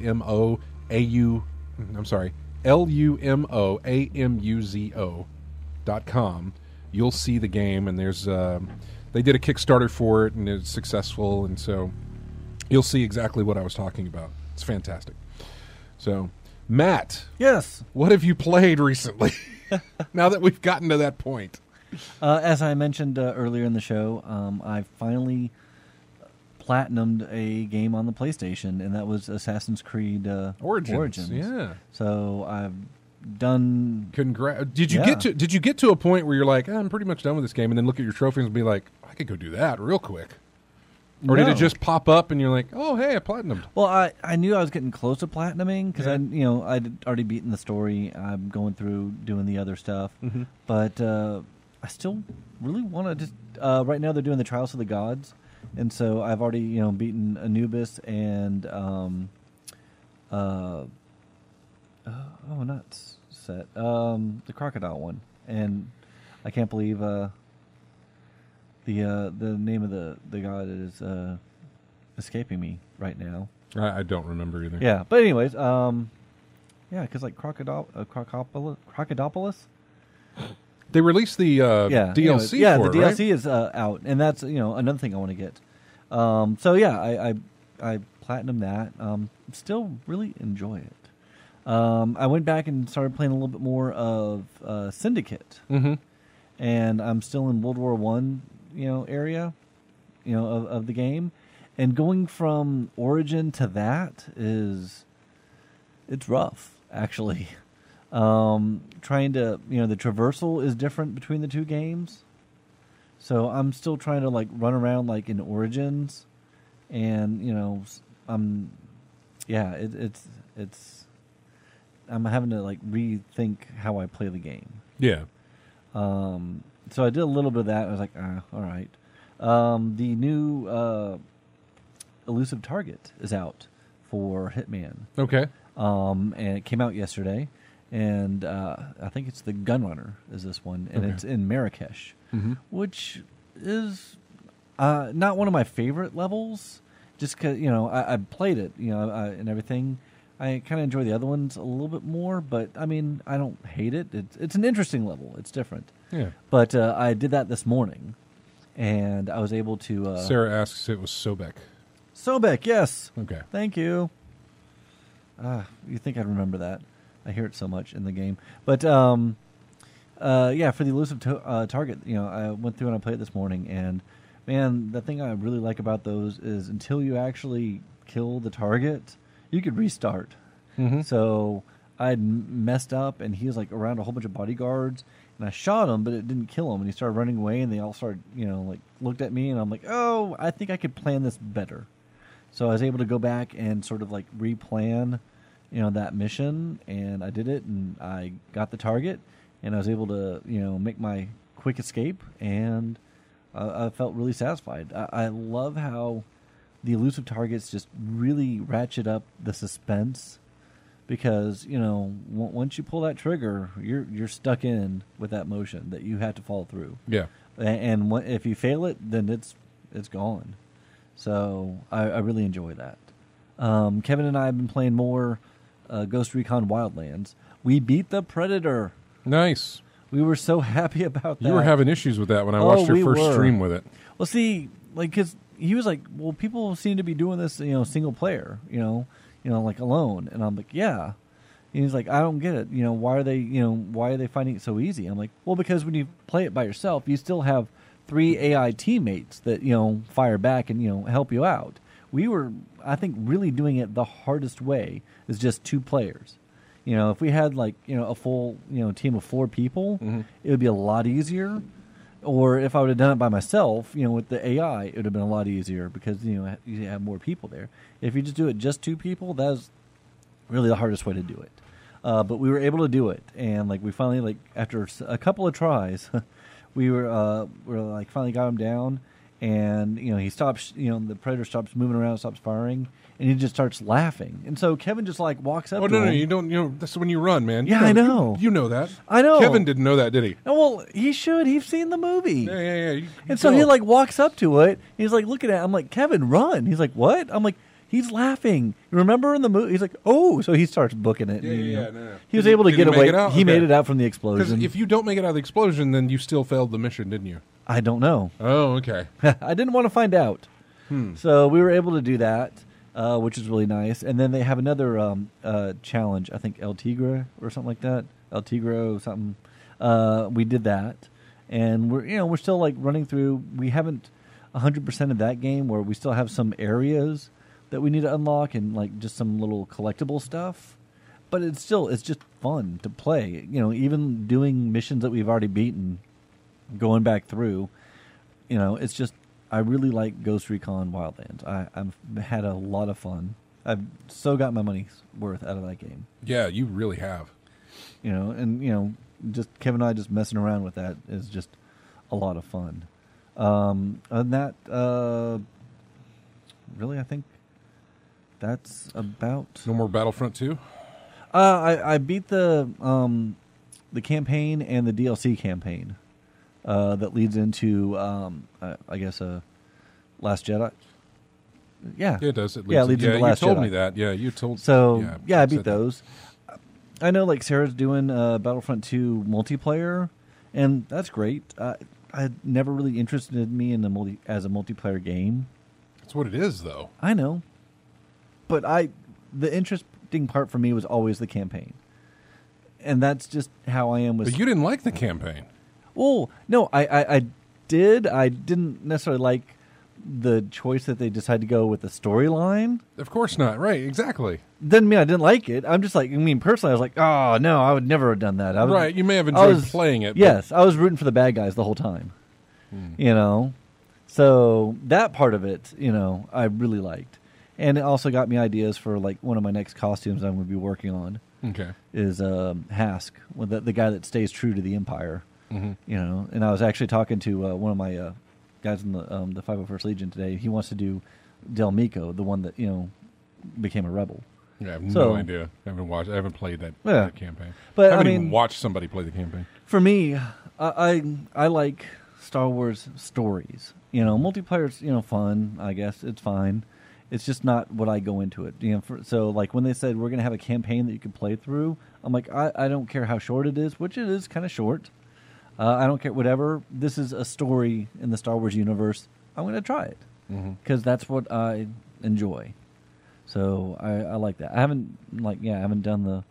S1: LUMOAMUZO.com, you'll see the game, and there's they did a Kickstarter for it, and it's successful, and so you'll see exactly what I was talking about. It's fantastic. So, Matt.
S2: Yes.
S1: What have you played recently? Now that we've gotten to that point.
S2: As I mentioned earlier in the show, I finally platinumed a game on the PlayStation, and that was Assassin's Creed Origins.
S1: Yeah.
S2: So I've done.
S1: Did you get to a point where you're like, I'm pretty much done with this game, and then look at your trophies and be like, I could go do that real quick? Or did it just pop up and you're like, oh, hey, I platinumed?
S2: Well, I knew I was getting close to platinuming because I'd already beaten the story. I'm going through doing the other stuff, but I still really want to just. Right now, they're doing the Trials of the Gods, and so I've already beaten Anubis and not Set, the crocodile one, and I can't believe the name of the god is escaping me right now.
S1: I don't remember either.
S2: Yeah, but anyways, because like Crocodopoulos.
S1: They released the DLC
S2: anyways,
S1: for
S2: the
S1: it, right?
S2: DLC is out, and that's another thing I want to get. I platinumed that. Still really enjoy it. I went back and started playing a little bit more of Syndicate, and I'm still in World War I, area, of the game, and going from Origin to that it's rough actually. Trying to, the traversal is different between the two games. So I'm still trying to like run around like in Origins, and I'm having to like rethink how I play the game.
S1: Yeah.
S2: So I did a little bit of that. I was like, all right. The new Elusive Target is out for Hitman.
S1: Okay.
S2: And it came out yesterday. And I think it's the Gunrunner is this one, and it's in Marrakesh, which is not one of my favorite levels. Just because I played it, and everything. I kind of enjoy the other ones a little bit more, but I mean I don't hate it. It's an interesting level. It's different.
S1: Yeah.
S2: But I did that this morning, and I was able to.
S1: Sarah asks if it was Sobek.
S2: Sobek, yes.
S1: Okay.
S2: Thank you. You think I'd remember that? I hear it so much in the game. But, for the Elusive Target, I went through and I played it this morning. And, man, the thing I really like about those is until you actually kill the target, you could restart. So I messed up, and he was, like, around a whole bunch of bodyguards. And I shot him, but it didn't kill him. And he started running away, and they all started, looked at me. And I'm like, oh, I think I could plan this better. So I was able to go back and sort of, like, replan that mission, and I did it, and I got the target, and I was able to, make my quick escape, and I felt really satisfied. I love how the elusive targets just really ratchet up the suspense, because once you pull that trigger, you're stuck in with that motion that you have to follow through.
S1: Yeah,
S2: and if you fail it, then it's gone. So I really enjoy that. Kevin and I have been playing more Ghost Recon Wildlands. We beat the Predator.
S1: Nice.
S2: We were so happy about that.
S1: You were having issues with that when I watched your first stream with it.
S2: Well, see, because he was like, well, people seem to be doing this, single player, like alone. And I'm like, yeah. And he's like, I don't get it. Why are they finding it so easy? I'm like, well, because when you play it by yourself, you still have 3 AI teammates that, fire back and, help you out. We were, I think, really doing it the hardest way is just 2 players. If we had a full, team of 4 people, it would be a lot easier. Or if I would have done it by myself, with the AI, it would have been a lot easier because, you have more people there. If you just do it just 2 people, that's really the hardest way to do it. But we were able to do it. And we finally, after a couple of tries, we finally got him down. And, he stops, the Predator stops moving around, stops firing, and he just starts laughing. And so Kevin just, walks up to him.
S1: No, you don't, that's when you run, man.
S2: Yeah, I know.
S1: You know that.
S2: I know.
S1: Kevin didn't know that, did he?
S2: Well, he should. He's seen the movie.
S1: Yeah.
S2: And so he, walks up to it. He's, looking at it. I'm like, Kevin, run. He's like, what? I'm like, he's laughing. Remember in the movie? He's like, oh. So he starts booking it.
S1: No.
S2: He was able to get away. He made it out from the explosion.
S1: Because if you don't make it out of the explosion, then you still failed the mission, didn't you?
S2: I don't know.
S1: Oh, okay.
S2: I didn't want to find out. So we were able to do that, which is really nice. And then they have another challenge, I think El Tigre or something like that. El Tigre something. We did that. And we're still running through. We haven't 100% of that game, where we still have some areas that we need to unlock and just some little collectible stuff. But it's just fun to play. Even doing missions that we've already beaten, going back through, it's just, I really like Ghost Recon Wildlands. I've had a lot of fun. I've so got my money's worth out of that game.
S1: Yeah, you really have.
S2: Just Kevin and I just messing around with that is just a lot of fun. And that, really, I think that's about.
S1: No more Battlefront 2?
S2: I beat the campaign and the DLC campaign. That leads into, I guess, Last Jedi. Yeah,
S1: it does. It
S2: leads into Last Jedi.
S1: You told me that. Yeah, you told.
S2: So I beat those. I know, Sarah's doing Battlefront 2 multiplayer, and that's great. I never really interested me in as a multiplayer game.
S1: That's what it is, though.
S2: I know, but the interesting part for me was always the campaign, and that's just how I am with.
S1: But you didn't like the campaign.
S2: Oh, no, I did. I didn't necessarily like the choice that they decided to go with the storyline.
S1: Of course not. Right, exactly.
S2: Doesn't mean I didn't like it. I'm just personally, I was like, oh, no, I would never have done that.
S1: Right, you may have enjoyed playing it.
S2: Yes, I was rooting for the bad guys the whole time. So that part of it, I really liked. And it also got me ideas for, one of my next costumes I'm going to be working on.
S1: Okay.
S2: Is Hask, the guy that stays true to the Empire.
S1: Mm-hmm.
S2: And I was actually talking to one of my guys in the 501st Legion today. He wants to do Del Mico, the one that became a rebel.
S1: Yeah, I have no idea. I haven't played that campaign.
S2: But
S1: I haven't even watched somebody play the campaign.
S2: For me, I like Star Wars stories. Multiplayer's fun. I guess it's fine. It's just not what I go into it. So when they said we're going to have a campaign that you can play through, I'm like, I don't care how short it is, which it is kind of short. I don't care, whatever. This is a story in the Star Wars universe. I'm going to try it because that's what I enjoy. So I like that. I haven't done the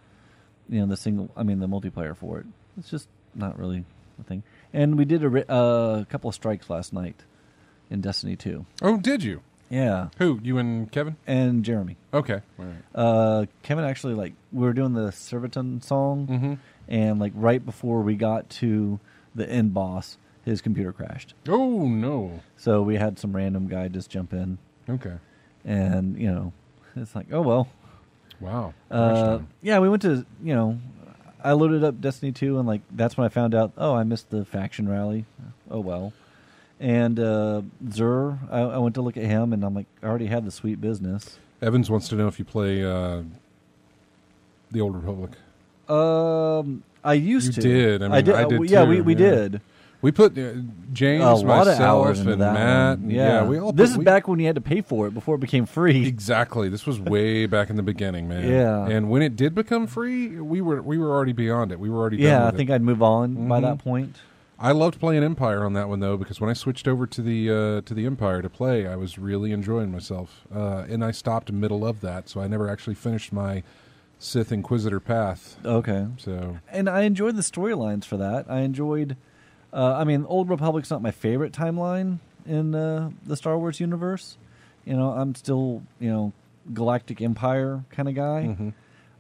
S2: the multiplayer for it. It's just not really a thing. And we did a couple of strikes last night in Destiny 2.
S1: Oh, did you?
S2: Yeah.
S1: Who? You and Kevin?
S2: And Jeremy.
S1: Okay. All right.
S2: Kevin actually, we were doing the Servaton song, and right before we got to the end boss, his computer crashed.
S1: Oh, no.
S2: So we had some random guy just jump in.
S1: Okay.
S2: And, it's like, oh, well.
S1: Wow.
S2: Yeah, we went to, I loaded up Destiny 2, and, that's when I found out, oh, I missed the faction rally. Oh, well. And Zur, I went to look at him, and I'm like, I already had the Sweet Business.
S1: Evans wants to know if you play The Old Republic.
S2: I used to.
S1: You did. I did
S2: yeah,
S1: too.
S2: We did.
S1: We put James,
S2: a lot
S1: myself,
S2: of hours
S1: and
S2: into that
S1: Matt.
S2: One. Yeah,
S1: we all.
S2: This is back when you had to pay for it before it became free.
S1: Exactly. This was way back in the beginning, man.
S2: Yeah.
S1: And when it did become free, we were already beyond it. We were already done
S2: Yeah,
S1: with
S2: I think
S1: it.
S2: I'd move on by that point.
S1: I loved playing Empire on that one though, because when I switched over to the Empire to play, I was really enjoying myself, and I stopped middle of that, so I never actually finished my Sith Inquisitor path.
S2: Okay.
S1: So,
S2: and I enjoyed the storylines for that. I enjoyed. I mean, Old Republic's not my favorite timeline in the Star Wars universe. You know, I'm still Galactic Empire kind of guy.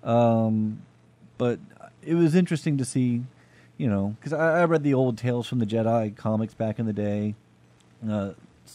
S2: But it was interesting to see. Because I read the old Tales from the Jedi comics back in the day. The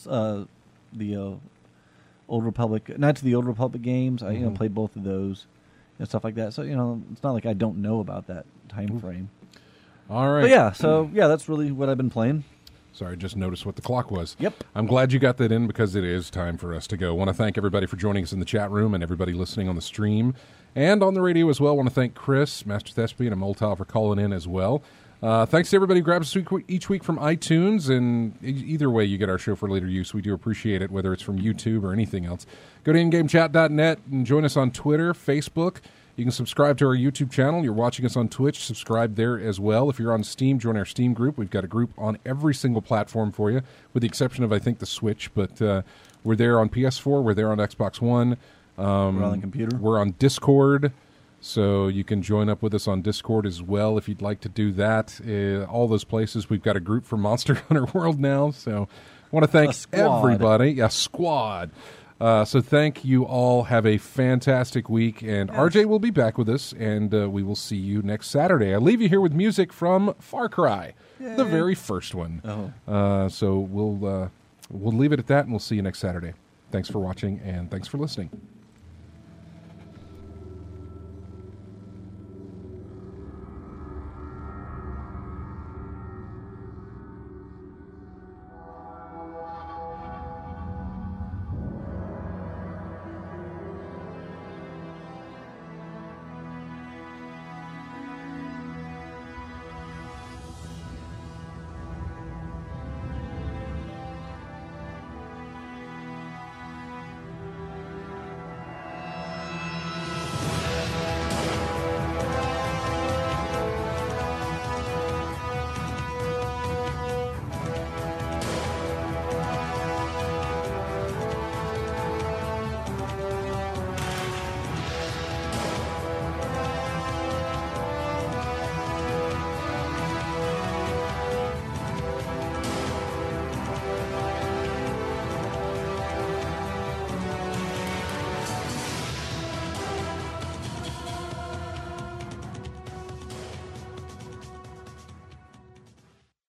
S2: Old Republic, not to the Old Republic games. I played both of those and stuff like that. So it's not like I don't know about that time frame.
S1: All right.
S2: But yeah, that's really what I've been playing.
S1: Sorry, just noticed what the clock was.
S2: Yep.
S1: I'm glad you got that in because it is time for us to go. I want to thank everybody for joining us in the chat room and everybody listening on the stream and on the radio as well. I want to thank Chris, Master Thespian, and Molotov for calling in as well. Thanks to everybody who grabs us each week from iTunes, and either way you get our show for later use. We do appreciate it, whether it's from YouTube or anything else. Go to ingamechat.net and join us on Twitter, Facebook. You can subscribe to our YouTube channel. You're watching us on Twitch. Subscribe there as well. If you're on Steam, join our Steam group. We've got a group on every single platform for you, with the exception of, I think, the Switch. But we're there on PS4. We're there on Xbox One.
S2: We're on the computer.
S1: We're on Discord, so you can join up with us on Discord as well if you'd like to do that. All those places. We've got a group for Monster Hunter World now, so I want to thank everybody. Yeah, squad. So thank you all. Have a fantastic week. And RJ will be back with us, and we will see you next Saturday. I leave you here with music from Far Cry, the very first one. So we'll leave it at that, and we'll see you next Saturday. Thanks for watching, and thanks for listening.